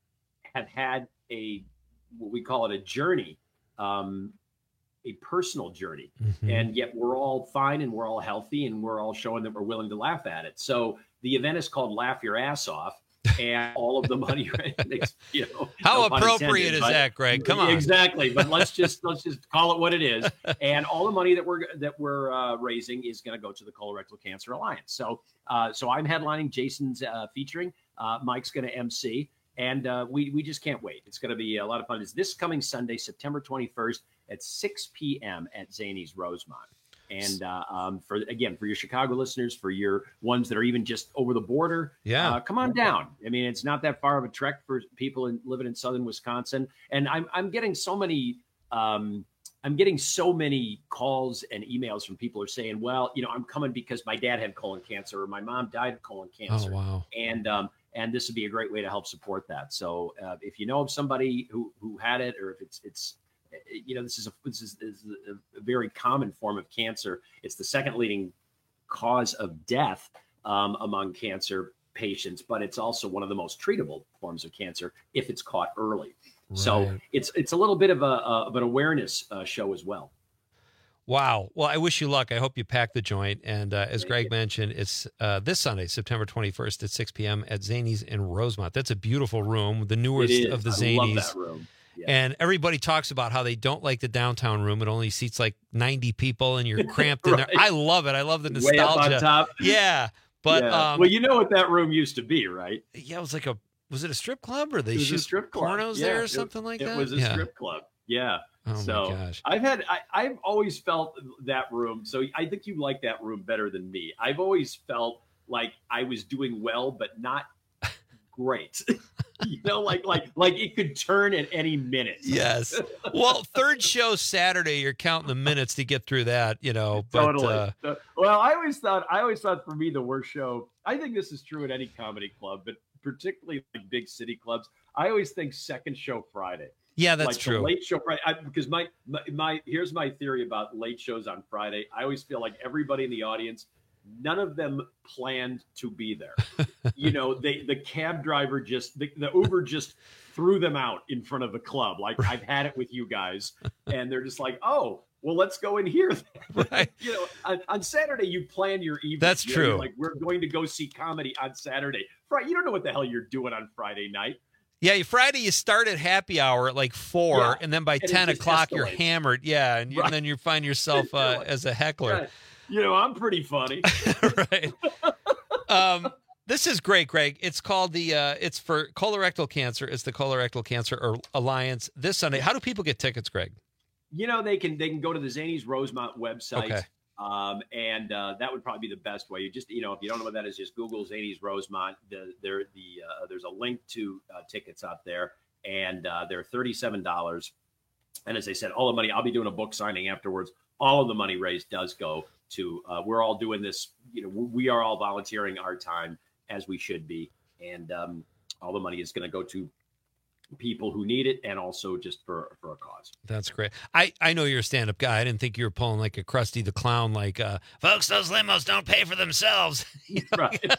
have had a, what we call it, a journey, um, a personal journey. Mm-hmm. And yet we're all fine and we're all healthy and we're all showing that we're willing to laugh at it. So the event is called Laugh Your Ass Off. And all of the money, you know, how no appropriate is that, Greg? Come on, exactly. But let's just let's just call it what it is. And all the money that we're that we're uh, raising is going to go to the Colorectal Cancer Alliance. So, uh, so I'm headlining. Jason's uh, featuring. Uh, Mike's going to M C, and uh, we we just can't wait. It's going to be a lot of fun. It's this coming Sunday, September twenty-first at six p.m. at Zanies Rosemont. And uh, um, for again, for your Chicago listeners, for your ones that are even just over the border, yeah, uh, come on down. I mean, it's not that far of a trek for people in, living in southern Wisconsin. And I'm I'm getting so many um, I'm getting so many calls and emails from people who are saying, well, you know, I'm coming because my dad had colon cancer or my mom died of colon cancer. Oh, wow. And um, and this would be a great way to help support that. So uh, if you know of somebody who who had it, or if it's it's you know, this is a this is, this is a very common form of cancer. It's the second leading cause of death um, among cancer patients, but it's also one of the most treatable forms of cancer if it's caught early. Right. So it's it's a little bit of a of an awareness uh, show as well. Wow. Well, I wish you luck. I hope you pack the joint. And uh, as Greg mentioned, it's uh, this Sunday, September twenty-first at six p.m. at Zanies in Rosemont. That's a beautiful room, the newest of the Zanies. I love that room. Yeah. And everybody talks about how they don't like the downtown room. It only seats like ninety people and you're cramped in right. there. I love it. I love the nostalgia. Way up on top. Yeah. But yeah. Um, well, you know what that room used to be, right? Yeah, it was like a was it a strip club or they it was shoot a strip club. pornos yeah, there or it, something like it that? It was a yeah. strip club. Yeah. Oh so my gosh. I've had I, I've always felt that room. So I think you like that room better than me. I've always felt like I was doing well, but not great. You know, like like like it could turn at any minute. Yes. Well, third show Saturday, you're counting the minutes to get through that, you know. But, totally. Uh, well, I always thought I always thought for me the worst show. I think this is true at any comedy club, but particularly like big city clubs. I always think second show Friday. Yeah, that's like true. The late show Friday, I, because my, my my here's my theory about late shows on Friday. I always feel like everybody in the audience, none of them planned to be there. You know, they the cab driver just the, the Uber just threw them out in front of the club. Like I've had it with you guys, and they're just like, oh, well, let's go in here. Right. You know, on, on Saturday you plan your evening. That's you true. Know, like we're going to go see comedy on Saturday. Friday, you don't know what the hell you're doing on Friday night. Yeah, Friday you start at happy hour at like four, Yeah. and then by And it ten just o'clock you're escalates. hammered. Yeah, and, you, Right. and then you find yourself uh, as a heckler. Right. You know, I'm pretty funny. Right. Um, this is great, Greg. It's called the. Uh, it's for colorectal cancer. It's the Colorectal Cancer Alliance this Sunday. How do people get tickets, Greg? You know, they can they can go to the Zanies Rosemont website. Okay. Um, and uh, that would probably be the best way. You just, you know, if you don't know what that is, just Google Zanies Rosemont. The, there, the uh, there's a link to uh, tickets out there, and uh, they're thirty-seven dollars. And as I said, all the money. I'll be doing a book signing afterwards. All of the money raised does go to. Uh, we're all doing this. You know, we are all volunteering our time as we should be, and um, all the money is going to go to people who need it, and also just for for a cause. That's great. I, I know you're a stand-up guy. I didn't think you were pulling like a Krusty the Clown, like, uh, folks, those limos don't pay for themselves. You know? Right.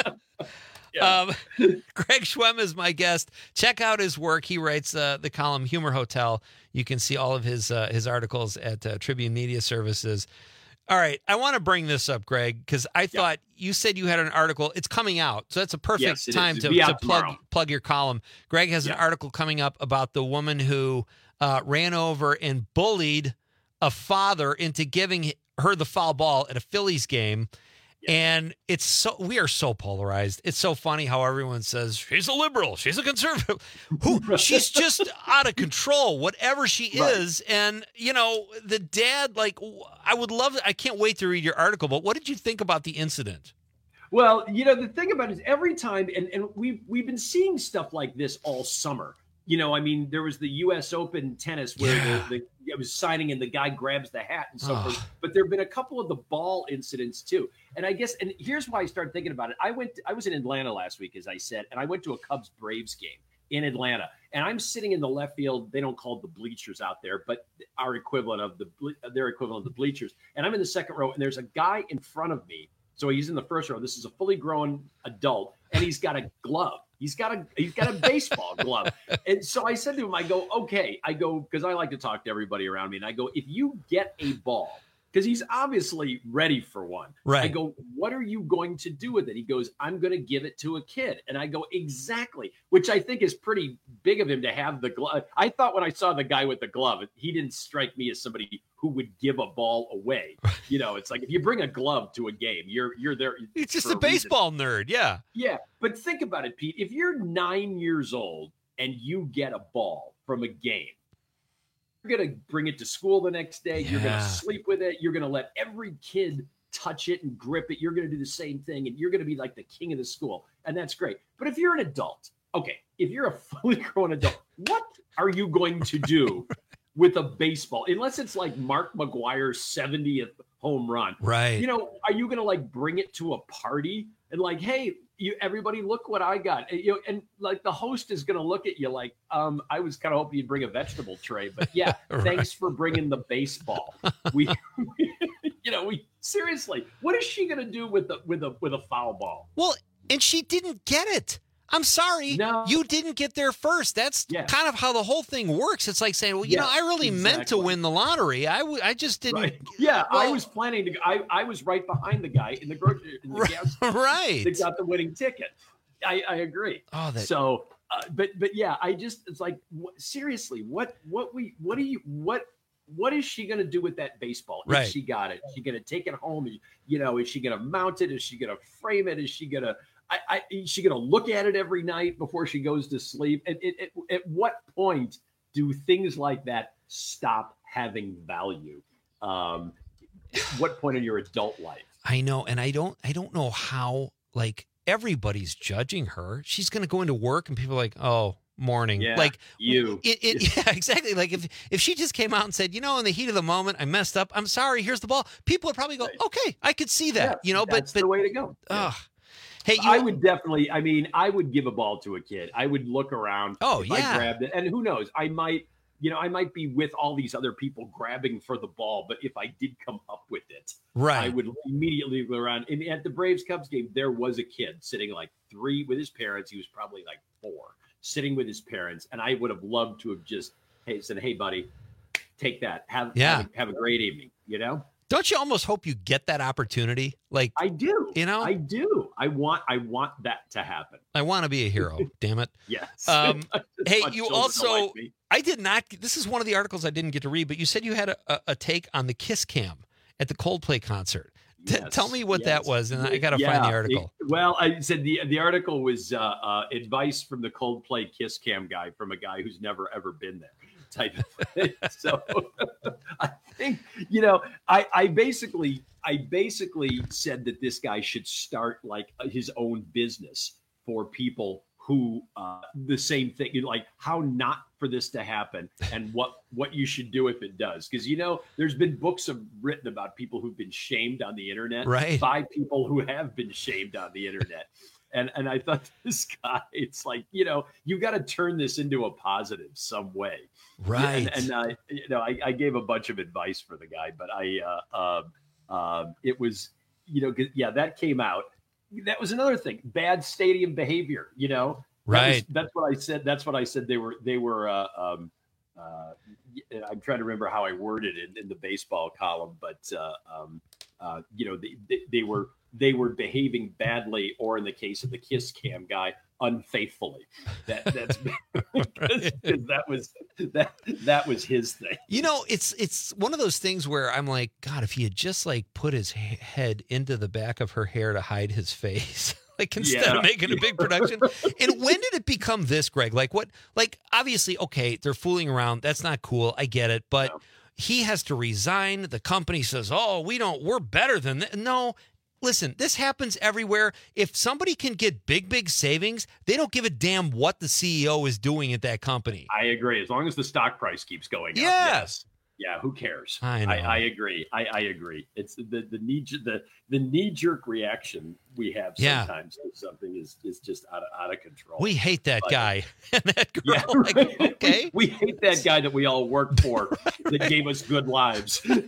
Yeah. Um, Greg Schwem is my guest. Check out his work. He writes uh, the column Humor Hotel. You can see all of his uh, his articles at uh, Tribune Media Services. All right, I want to bring this up, Greg, because I thought you said you had an article. It's coming out, so that's a perfect Yes, it time is. to, It'll be to out plug tomorrow. plug your column. Greg has an article coming up about the woman who uh, ran over and bullied a father into giving her the foul ball at a Phillies game. And it's so we are so polarized. It's so funny how everyone says she's a liberal, she's a conservative. Who she's just out of control, whatever she Right. is. And you know, the dad, like, I would love. I can't wait to read your article. But what did you think about the incident? Well, you know, the thing about it is every time, and, and we've, we've been seeing stuff like this all summer. You know, I mean, there was the U S Open tennis where Yeah. the, the, it was signing and the guy grabs the hat and so Oh. forth. But there have been a couple of the ball incidents too. And I guess, and here's why I started thinking about it. I went, I was in Atlanta last week, as I said, and I went to a Cubs Braves game in Atlanta. And I'm sitting in the left field. They don't call it the bleachers out there, but our equivalent of the, ble- their equivalent of the bleachers. And I'm in the second row, and there's a guy in front of me. So he's in the first row. This is a fully grown adult, and he's got a glove. He's got a he's got a baseball glove. And so I said to him, I go, okay, I go, because I like to talk to everybody around me. And I go, if you get a ball, because he's obviously ready for one. Right. I go, what are you going to do with it? He goes, I'm going to give it to a kid. And I go, exactly, which I think is pretty big of him to have the glove. I thought when I saw the guy with the glove, he didn't strike me as somebody who would give a ball away. You know, it's like if you bring a glove to a game, you're you're there. It's just for a reason. baseball nerd. Yeah. Yeah, but think about it, Pete. If you're nine years old and you get a ball from a game, you're going to bring it to school the next day. You're going Yeah. to sleep with it. You're going to let every kid touch it and grip it. You're going to do the same thing, and you're going to be like the king of the school. And that's great. But if you're an adult, okay, if you're a fully grown adult, what are you going to do with a baseball? Unless it's like Mark McGwire's seventieth home run. Right. You know, are you going to like bring it to a party and like, hey, you everybody look what I got. And, you know, and like the host is going to look at you like, um, I was kind of hoping you'd bring a vegetable tray, but yeah, Right. thanks for bringing the baseball. We, you know, we seriously, what is she going to do with the with a with a foul ball? Well, and she didn't get it. I'm sorry, no. you didn't get there first. That's yeah. kind of how the whole thing works. It's like saying, well, you yeah, know, I really exactly. meant to win the lottery. I, w- I just didn't. Right. Yeah, well, I was planning to. I, I was right behind the guy in the grocery in the right, gas right. that got the winning ticket. I, I agree. Oh, that... so, uh, but but yeah, I just it's like what, seriously, what what we what do you what what is she going to do with that baseball? Right. If she got it, is she going to take it home? You know, is she going to mount it? Is she going to frame it? Is she going to I, I, is she going to look at it every night before she goes to sleep? At, at, at what point do things like that stop having value? Um, what point in your adult life? I know, and I don't, I don't know how. Like everybody's judging her. She's going to go into work, and people are like, "Oh, morning." Yeah, like you. It, it, yeah, exactly. Like if if she just came out and said, "You know, in the heat of the moment, I messed up. I'm sorry. Here's the ball." People would probably go, "Okay, I could see that." Yeah, you know, that's but but the way to go. Ugh. Hey, you, I would definitely. I mean, I would give a ball to a kid. I would look around. Oh, if yeah. I grabbed it, and who knows? I might, you know, I might be with all these other people grabbing for the ball. But if I did come up with it, right, I would immediately go around. And at the Braves Cubs game, there was a kid sitting like three with his parents. He was probably like four, sitting with his parents, and I would have loved to have just hey said, "Hey, buddy, take that. Have yeah. have, a, have a great evening." You know. Don't you almost hope you get that opportunity? Like I do, you know, I do. I want, I want that to happen. I want to be a hero. Damn it. Yes. Um, hey, want you children to also. like me. I did not. This is one of the articles I didn't get to read, but you said you had a, a, a take on the Kiss Cam at the Coldplay concert. T- Yes, tell me what yes. that was, and I got to Yeah, find the article. it- well, I said the the article was uh, uh, advice from the Coldplay Kiss Cam guy from a guy who's never ever been there. Type of thing. So I think, you know, I, I basically I basically said that this guy should start like his own business for people who uh, the same thing, like how not for this to happen and what what you should do if it does. Because, you know, there's been books of, written about people who've been shamed on the internet right. by people who have been shamed on the internet. And and I thought this guy, it's like, you know, you got to turn this into a positive some way. Right. And, and uh, you know, I, I gave a bunch of advice for the guy, but I, uh, uh, uh, it was, you know, yeah, that came out. That was another thing. Bad stadium behavior, you know, that right. was, that's what I said. That's what I said. They were, they were, uh, um, uh, I'm trying to remember how I worded it in, in the baseball column, but, uh, um, uh, you know, they, they, they were, they were behaving badly, or in the case of the Kiss Cam guy, unfaithfully. That that's because that was that that was his thing. You know, it's it's one of those things where I'm like, God, if he had just like put his he- head into the back of her hair to hide his face. Like instead Yeah. of making a big production. And when did it become this, Greg? Like what, like obviously, okay, they're fooling around. That's not cool. I get it. But No. he has to resign. The company says, oh, we don't, we're better than that. No, listen, this happens everywhere. If somebody can get big, big savings, they don't give a damn what the C E O is doing at that company. I agree. As long as the stock price keeps going up. Yes. Yes. Yeah, who cares? I know. I, I agree. I, I agree. It's the the knee the the knee jerk reaction we have Yeah. sometimes to something is is just out of out of control. We hate that But- guy and that girl. Yeah, Like, right. okay. We, we hate that guy that we all work for that gave us good lives. Bit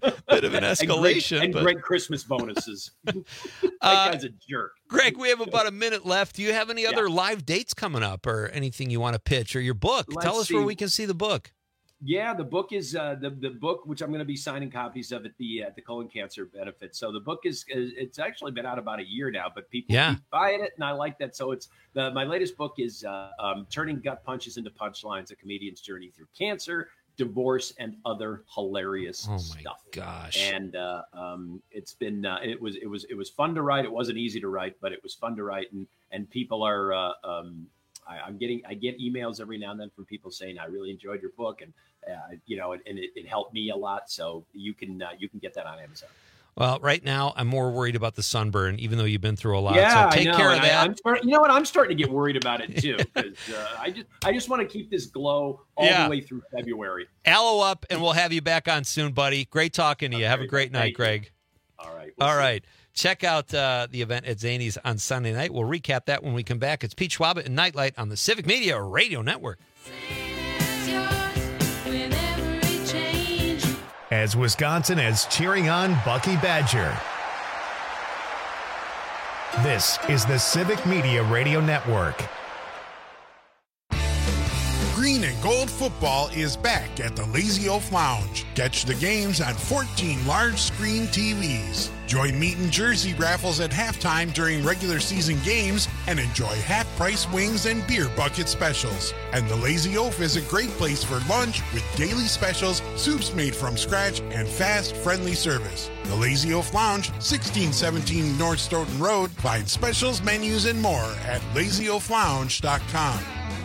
of an escalation. and great, and but- great Christmas bonuses. that Uh, guy's a jerk. Greg, we have about a minute left. Do you have any Yeah. other live dates coming up or anything you want to pitch or your book? Let's Tell us where see. we can see the book. Yeah, the book is uh, the the book which I'm going to be signing copies of at the at the colon cancer benefit. So the book is, is it's actually been out about a year now, but people Yeah. keep buying it, and I like that. So it's the my latest book is uh, um, Turning Gut Punches into Punchlines: A Comedian's Journey Through Cancer, Divorce, and Other Hilarious Oh my Stuff. gosh. And uh, um, it's been uh, it was it was it was fun to write. It wasn't easy to write, but it was fun to write, and and people are. Uh, um, I, I'm getting I get emails every now and then from people saying I really enjoyed your book, and uh, you know, and, and it, it helped me a lot. So you can uh, you can get that on Amazon. Well, right now I'm more worried about the sunburn, even though you've been through a lot. Yeah, so take I know. care of and that. I, I'm start, you know what? I'm starting to get worried about it too, because uh, I just I just want to keep this glow all Yeah. the way through February. Aloe up, and we'll have you back on soon, buddy. Great talking to you. Have a great night, Thank you. Greg. All right. All right. Check out uh, the event at Zany's on Sunday night. We'll recap that when we come back. It's Pete Schwab and Nightlight on the Civic Media Radio Network. As Wisconsin is cheering on Bucky Badger. This is the Civic Media Radio Network. Green and Gold football is back at the Lazy Oaf Lounge. Catch the games on fourteen large-screen T Vs. Join meat and jersey raffles at halftime during regular season games and enjoy half-price wings and beer bucket specials. And the Lazy Oaf is a great place for lunch with daily specials, soups made from scratch, and fast, friendly service. The Lazy Oaf Lounge, sixteen seventeen North Stoughton Road. Find specials, menus, and more at lazy oaf lounge dot com.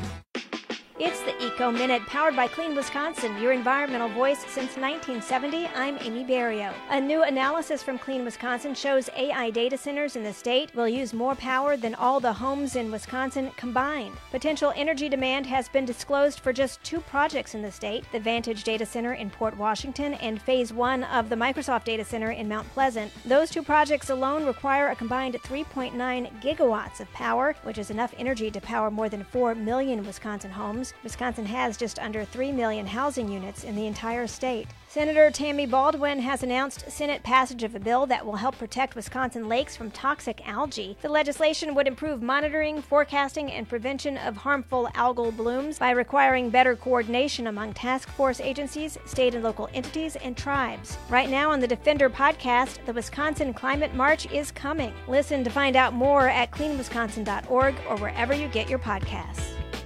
It's the Eco Minute, powered by Clean Wisconsin, your environmental voice since nineteen seventy. I'm Amy Barrio. A new analysis from Clean Wisconsin shows A I data centers in the state will use more power than all the homes in Wisconsin combined. Potential energy demand has been disclosed for just two projects in the state, the Vantage Data Center in Port Washington and Phase one of the Microsoft Data Center in Mount Pleasant. Those two projects alone require a combined three point nine gigawatts of power, which is enough energy to power more than four million Wisconsin homes. Wisconsin has just under three million housing units in the entire state. Senator Tammy Baldwin has announced Senate passage of a bill that will help protect Wisconsin lakes from toxic algae. The legislation would improve monitoring, forecasting, and prevention of harmful algal blooms by requiring better coordination among task force agencies, state and local entities, and tribes. Right now on the Defender podcast, the Wisconsin Climate March is coming. Listen to find out more at clean wisconsin dot org or wherever you get your podcasts.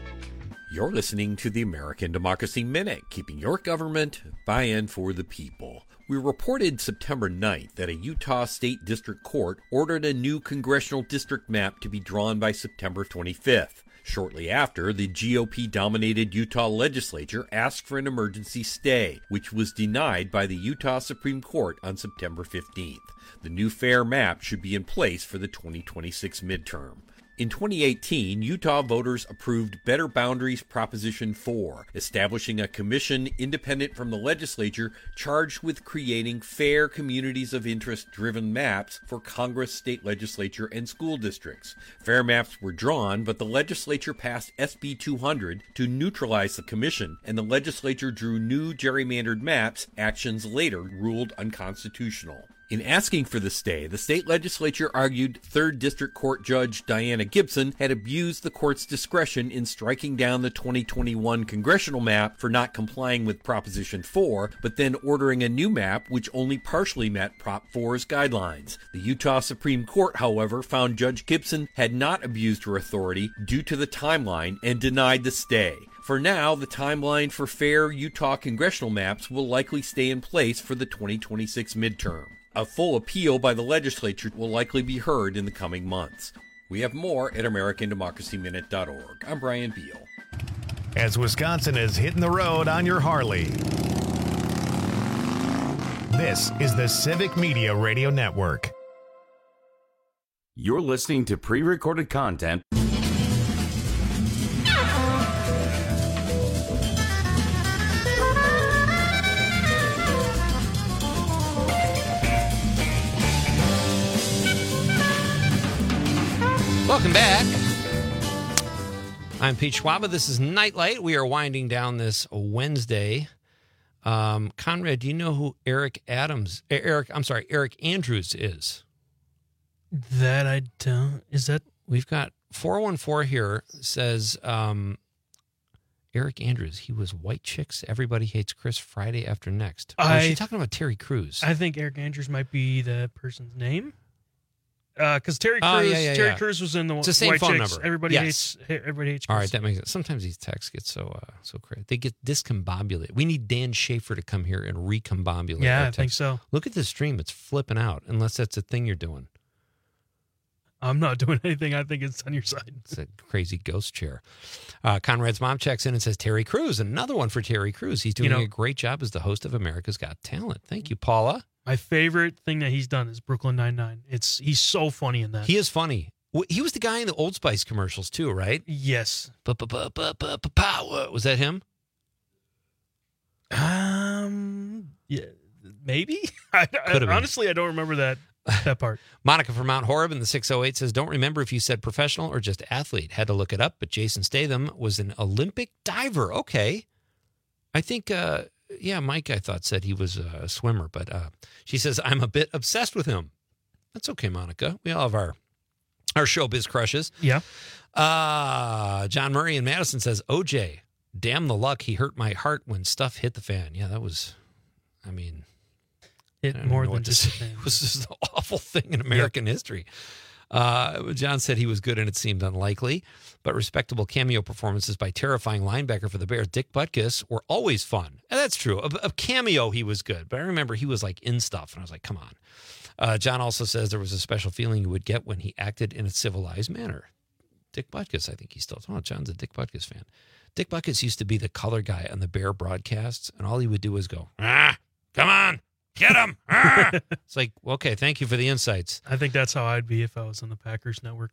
You're listening to the American Democracy Minute, keeping your government buy-in for the people. We reported September ninth that a Utah State District Court ordered a new congressional district map to be drawn by September twenty-fifth. Shortly after, the G O P-dominated Utah legislature asked for an emergency stay, which was denied by the Utah Supreme Court on September fifteenth. The new fair map should be in place for the twenty twenty-six midterm. In twenty eighteen, Utah voters approved Better Boundaries Proposition four, establishing a commission independent from the legislature charged with creating fair communities of interest-driven maps for Congress, state legislature, and school districts. Fair maps were drawn, but the legislature passed S B two hundred to neutralize the commission, and the legislature drew new gerrymandered maps, actions later ruled unconstitutional. In asking for the stay, the state legislature argued third District Court Judge Diana Gibson had abused the court's discretion in striking down the twenty twenty-one congressional map for not complying with Proposition four, but then ordering a new map which only partially met Prop four's guidelines. The Utah Supreme Court, however, found Judge Gibson had not abused her authority due to the timeline and denied the stay. For now, the timeline for fair Utah congressional maps will likely stay in place for the twenty twenty-six midterm. A full appeal by the legislature will likely be heard in the coming months. We have more at american democracy minute dot org. I'm Brian Beal. As Wisconsin is hitting the road on your Harley, this is the Civic Media Radio Network. You're listening to pre-recorded content. Welcome back. I'm Pete Schwaba. This is Nightlight. We are winding down this Wednesday. Um, Conrad, do you know who Eric Adams, Eric, I'm sorry, Eric Andrews is? That I don't. Is that? We've got four one four here says um, Eric Andrews. He was White Chicks, Everybody Hates Chris, Friday After Next. Or is she talking about Terry Crews? I think Eric Andrews might be the person's name. Because uh, Terry Crews, oh, yeah, yeah, Terry yeah. Crews was in the, it's the same White phone Chicks. number. Everybody yes. hates. Everybody hates. Chris. All right, that makes sense. Sometimes these texts get so uh, so crazy. They get discombobulated. We need Dan Schaefer to come here and recombobulate. Yeah, our I text. think so. Look at the stream; it's flipping out. Unless that's a thing you're doing. I'm not doing anything. I think it's on your side. It's a crazy ghost chair. Uh, Conrad's mom checks in and says Terry Crews. Another one for Terry Crews. He's doing You know, a great job as the host of America's Got Talent. Thank you, Paula. My favorite thing that he's done is Brooklyn Nine-Nine. It's he's so funny in that. He is funny. He was the guy in the Old Spice commercials too, right? Yes. Power. Was that him? Um. Yeah. Maybe. I, I, honestly, I don't remember that that part. Monica from Mount Horeb in the six oh eight says, don't remember if you said professional or just athlete. Had to look it up, but Jason Statham was an Olympic diver. Okay. I think, uh, yeah, Mike, I thought, said he was a swimmer, but uh, she says, I'm a bit obsessed with him. That's okay, Monica. We all have our Our showbiz crushes. Yeah. Uh, John Murray in Madison says, O J, damn the luck. He hurt my heart when stuff hit the fan. Yeah, that was, I mean, it I more than just a fan. It was just an awful thing in American yep. history. Uh, John said he was good and it seemed unlikely, but respectable cameo performances by terrifying linebacker for the Bears, Dick Butkus, were always fun. And that's true. A, a cameo, he was good, but I remember he was like in stuff, and I was like, come on. Uh, John also says there was a special feeling you would get when he acted in a civilized manner. Dick Butkus, I think he's still, oh, John's a Dick Butkus fan. Dick Butkus used to be the color guy on the Bear broadcasts, and all he would do was go, ah, come on. Get him! Ah! It's like, okay, thank you for the insights. I think that's how I'd be if I was on the Packers network.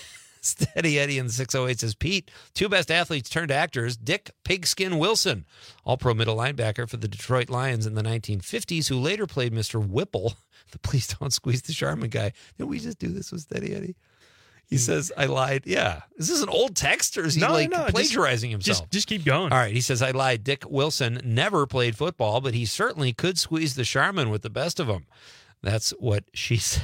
Steady Eddie in the six oh eight says, Pete, two best athletes turned actors, Dick Pigskin Wilson, all-pro middle linebacker for the Detroit Lions in the nineteen fifties, who later played Mister Whipple, the Please Don't Squeeze the Charmin guy. Didn't we just do this with Steady Eddie? He says, I lied. Yeah. Is this an old text or is he no, like no, plagiarizing just, himself? Just, just keep going. All right. He says, I lied. Dick Wilson never played football, but he certainly could squeeze the Charmin with the best of them. That's what she said.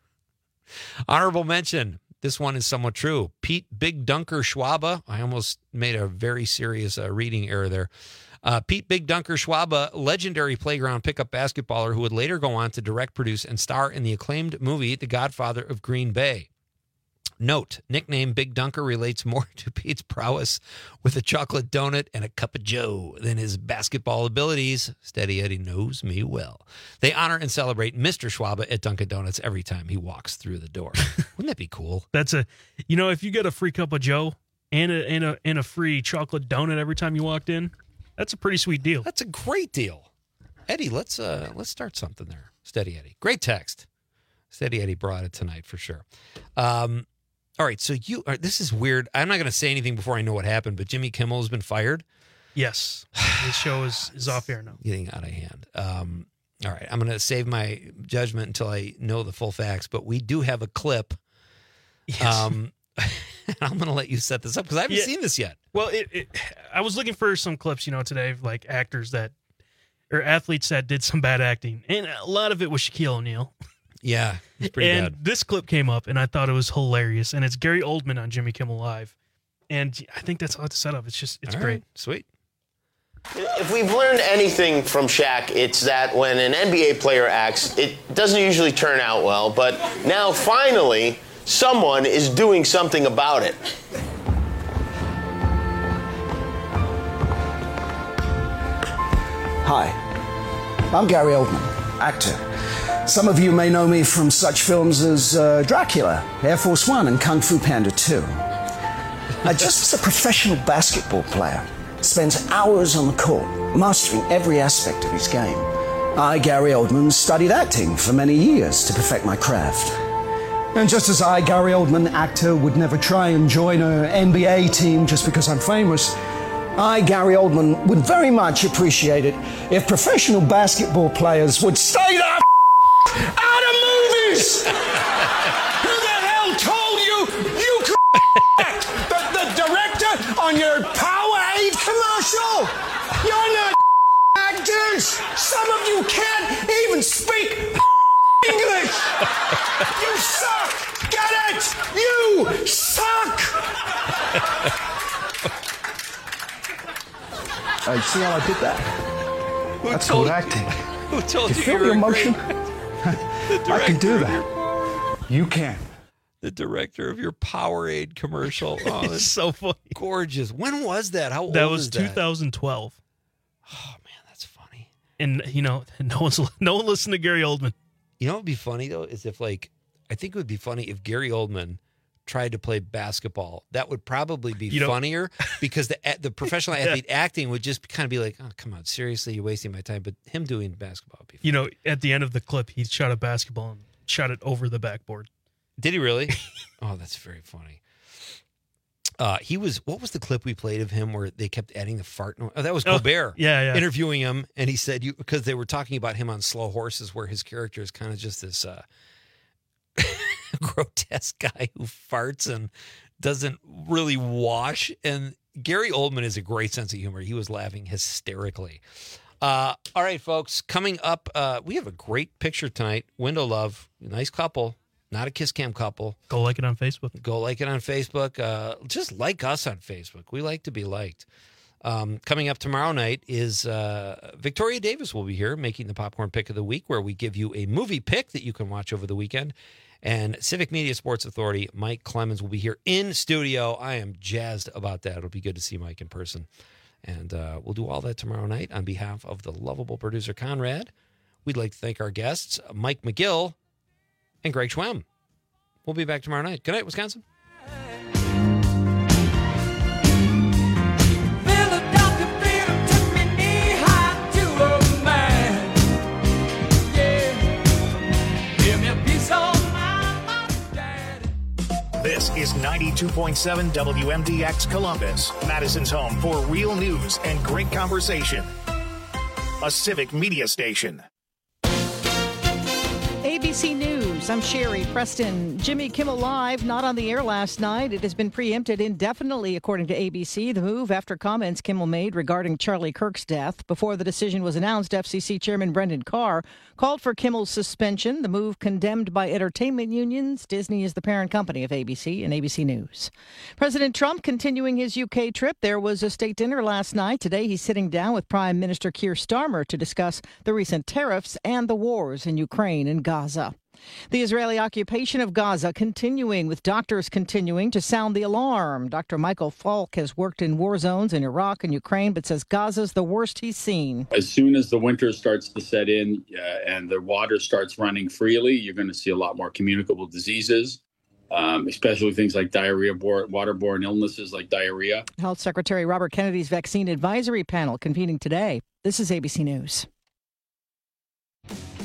Honorable mention. This one is somewhat true. Pete Big Dunker Schwaba. I almost made a very serious uh, reading error there. Uh, Pete Big Dunker Schwaba, legendary playground pickup basketballer who would later go on to direct, produce, and star in the acclaimed movie The Godfather of Green Bay. Note, nickname Big Dunker relates more to Pete's prowess with a chocolate donut and a cup of joe than his basketball abilities. Steady Eddie knows me well. They honor and celebrate Mister Schwaba at Dunkin' Donuts every time he walks through the door. Wouldn't that be cool? That's a, you know, if you get a free cup of joe and a, and a, and a free chocolate donut every time you walked in, that's a pretty sweet deal. That's a great deal. Eddie, let's uh, let's start something there. Steady Eddie. Great text. Steady Eddie brought it tonight for sure. Um, All right, so you are, this is weird. I'm not going to say anything before I know what happened, but Jimmy Kimmel has been fired. Yes. His show is, is off air now. Getting out of hand. Um, all right, I'm going to save my judgment until I know the full facts, but we do have a clip. Yes. Um, I'm going to let you set this up because I haven't yeah. seen this yet. Well, it, it, I was looking for some clips, you know, today, like actors that, or athletes that did some bad acting, and a lot of it was Shaquille O'Neal. Yeah, it's pretty and bad. This clip came up, and I thought it was hilarious. And it's Gary Oldman on Jimmy Kimmel Live, and I think that's all it's set up. It's just, it's all great. Right. Sweet. If we've learned anything from Shaq, it's that when an N B A player acts, it doesn't usually turn out well. But now, finally, someone is doing something about it. Hi, I'm Gary Oldman, actor. Some of you may know me from such films as uh, Dracula, Air Force One, and Kung Fu Panda two. I just as a professional basketball player spends hours on the court, mastering every aspect of his game. I, Gary Oldman, studied acting for many years to perfect my craft. And just as I, Gary Oldman, actor, would never try and join an N B A team just because I'm famous, I, Gary Oldman, would very much appreciate it if professional basketball players would stay the f- out of movies! Who the hell told you you could act? The, the director on your Powerade commercial? You're not actors! Some of you can't even speak English! You suck! Get it? You suck! Uh, you see how I did that? Who That's told called acting. Who told you you feel you the were emotion? The I can do director. that. You can. The director of your Powerade commercial. Oh, It's that's so funny. gorgeous. When was that? How old That was is that? twenty twelve. Oh man, that's funny. And you know, no one's no one listened to Gary Oldman. You know what would be funny though is if like I think it would be funny if Gary Oldman tried to play basketball. That would probably be You know- funnier because the the professional athlete acting would just kind of be like, oh come on, seriously, you're wasting my time. But him doing basketball would be funny. You know, at the end of the clip, he shot a basketball and shot it over the backboard. Did he really? Oh, that's very funny. Uh, he was. What was the clip we played of him where they kept adding the fart? No- Oh, that was Oh, Colbert. yeah, yeah. Interviewing him, and he said you because they were talking about him on Slow Horses, where his character is kind of just this uh, grotesque guy who farts and doesn't really wash. And Gary Oldman has a great sense of humor. He was laughing hysterically. Uh, all right, folks. Coming up, uh, we have a great picture tonight. Window Love, nice couple. not a kiss cam couple. Go like it on Facebook. Go like it on Facebook. Uh, just like us on Facebook. We like to be liked. Um, coming up tomorrow night is uh, Victoria Davis will be here making the Popcorn Pick of the Week, where we give you a movie pick that you can watch over the weekend. And Civic Media Sports Authority, Mike Clemens, will be here in studio. I am jazzed about that. It'll be good to see Mike in person. And uh, we'll do all that tomorrow night. On behalf of the lovable producer, Conrad, we'd like to thank our guests, Mike McGill and Greg Schwem. We'll be back tomorrow night. Good night, Wisconsin. This is ninety-two point seven W M D X Columbus, Madison's home for real news and great conversation. A Civic Media station. A B C News, I'm Sherry Preston. Jimmy Kimmel Live, not on the air last night. It has been preempted indefinitely, according to A B C. The move after comments Kimmel made regarding Charlie Kirk's death. Before the decision was announced, F C C Chairman Brendan Carr called for Kimmel's suspension. The move condemned by entertainment unions. Disney is the parent company of A B C and A B C News. President Trump continuing his U K trip. There was a state dinner last night. Today he's sitting down with Prime Minister Keir Starmer to discuss the recent tariffs and the wars in Ukraine and Gaza. The Israeli occupation of Gaza continuing, with doctors continuing to sound the alarm. Doctor Michael Falk has worked in war zones in Iraq and Ukraine, but says Gaza's the worst he's seen. As soon as the winter starts to set in uh, and the water starts running freely, you're going to see a lot more communicable diseases, um, especially things like diarrhea, waterborne illnesses like diarrhea. Health Secretary Robert Kennedy's vaccine advisory panel convening today. This is A B C News.